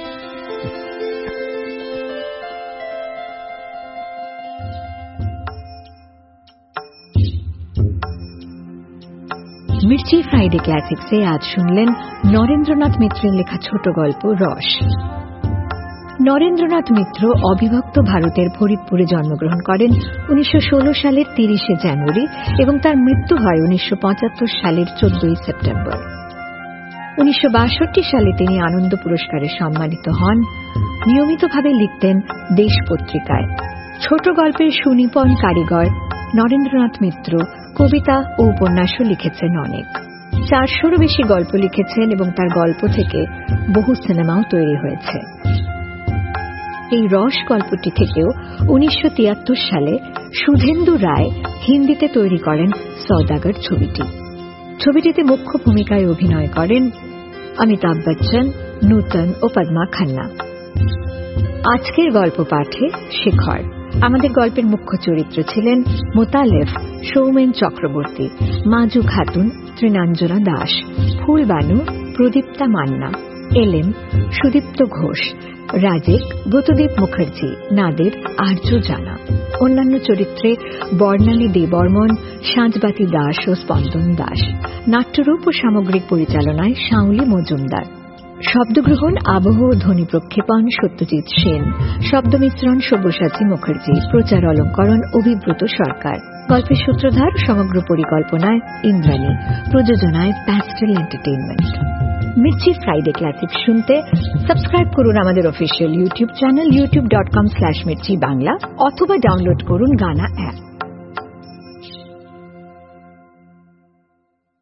মির্চি ফ্রাইডে ক্লাসিক্সে আজ শুনলেন নরেন্দ্রনাথ মিত্রের লেখা ছোট গল্প রস। নরেন্দ্রনাথ মিত্র অবিভক্ত ভারতের ফরিদপুরে জন্মগ্রহণ করেন উনিশশো ষোলো সালের তিরিশে জানুয়ারি এবং তার মৃত্যু হয় উনিশশো পঁচাত্তর সালের চোদ্দই সেপ্টেম্বর। উনিশশো বাষট্টি সালে তিনি আনন্দ পুরস্কারে সম্মানিত হন। নিয়মিতভাবে লিখতেন দেশ পত্রিকায়। ছোট গল্পের সুনিপুণ কারিগর নরেন্দ্রনাথ মিত্র কবিতা ও উপন্যাসও লিখেছেন অনেক। চারশোরও বেশি গল্প লিখেছেন এবং তার গল্প থেকে বহু সিনেমাও তৈরি হয়েছে। এই রস গল্পটি থেকেও উনিশশো তিয়াত্তর সালে সুধেন্দু রায় হিন্দিতে তৈরি করেন সওদাগর ছবিটি। ছবিটিতে মুখ্য ভূমিকায় অভিনয় করেন অমিতাভ বচ্চন, নূতন ও পদ্মা খান্না। আজকের গল্প পাঠে শেখর। আমাদের গল্পের মুখ্য চরিত্র ছিলেন মোতালেব সৌমেন চক্রবর্তী, মাজু খাতুন তৃণাঞ্জনা দাস, ফুলবানু প্রদীপ্তা মান্না, এলেম সুদীপ্ত ঘোষ, রাজেক ব্রতদীপ মুখার্জি, নাদের আর্য জানা। অন্যান্য চরিত্রে বর্ণালী দেববর্মন, সাঁঝবাতি দাস ও স্পন্দন দাস। নাট্যরূপ ও সামগ্রিক পরিচালনায় শাওলি মজুমদার। শব্দগ্রহণ, আবহ ও ধ্বনি প্রক্ষেপণ সত্যজিৎ সেন, শব্দ মিশ্রণ সব্যসাচী মুখার্জি, প্রচার অলঙ্করণ অভিব্রত সরকার। গল্পের সূত্রধার, সমগ্র পরিকল্পনায় ইন্দ্রাণী, প্রযোজনায় Pastel Entertainment. Mirchi Friday classic শুনতে সাবস্ক্রাইব করুন আমাদের official YouTube channel YouTube dot com slash Mirchi Bangla অথবা ডাউনলোড করুন গানা অ্যাপ।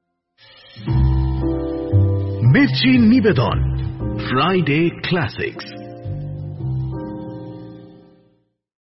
মির্চি নিবেদন ফ্রাইডে ক্লাসিক্স।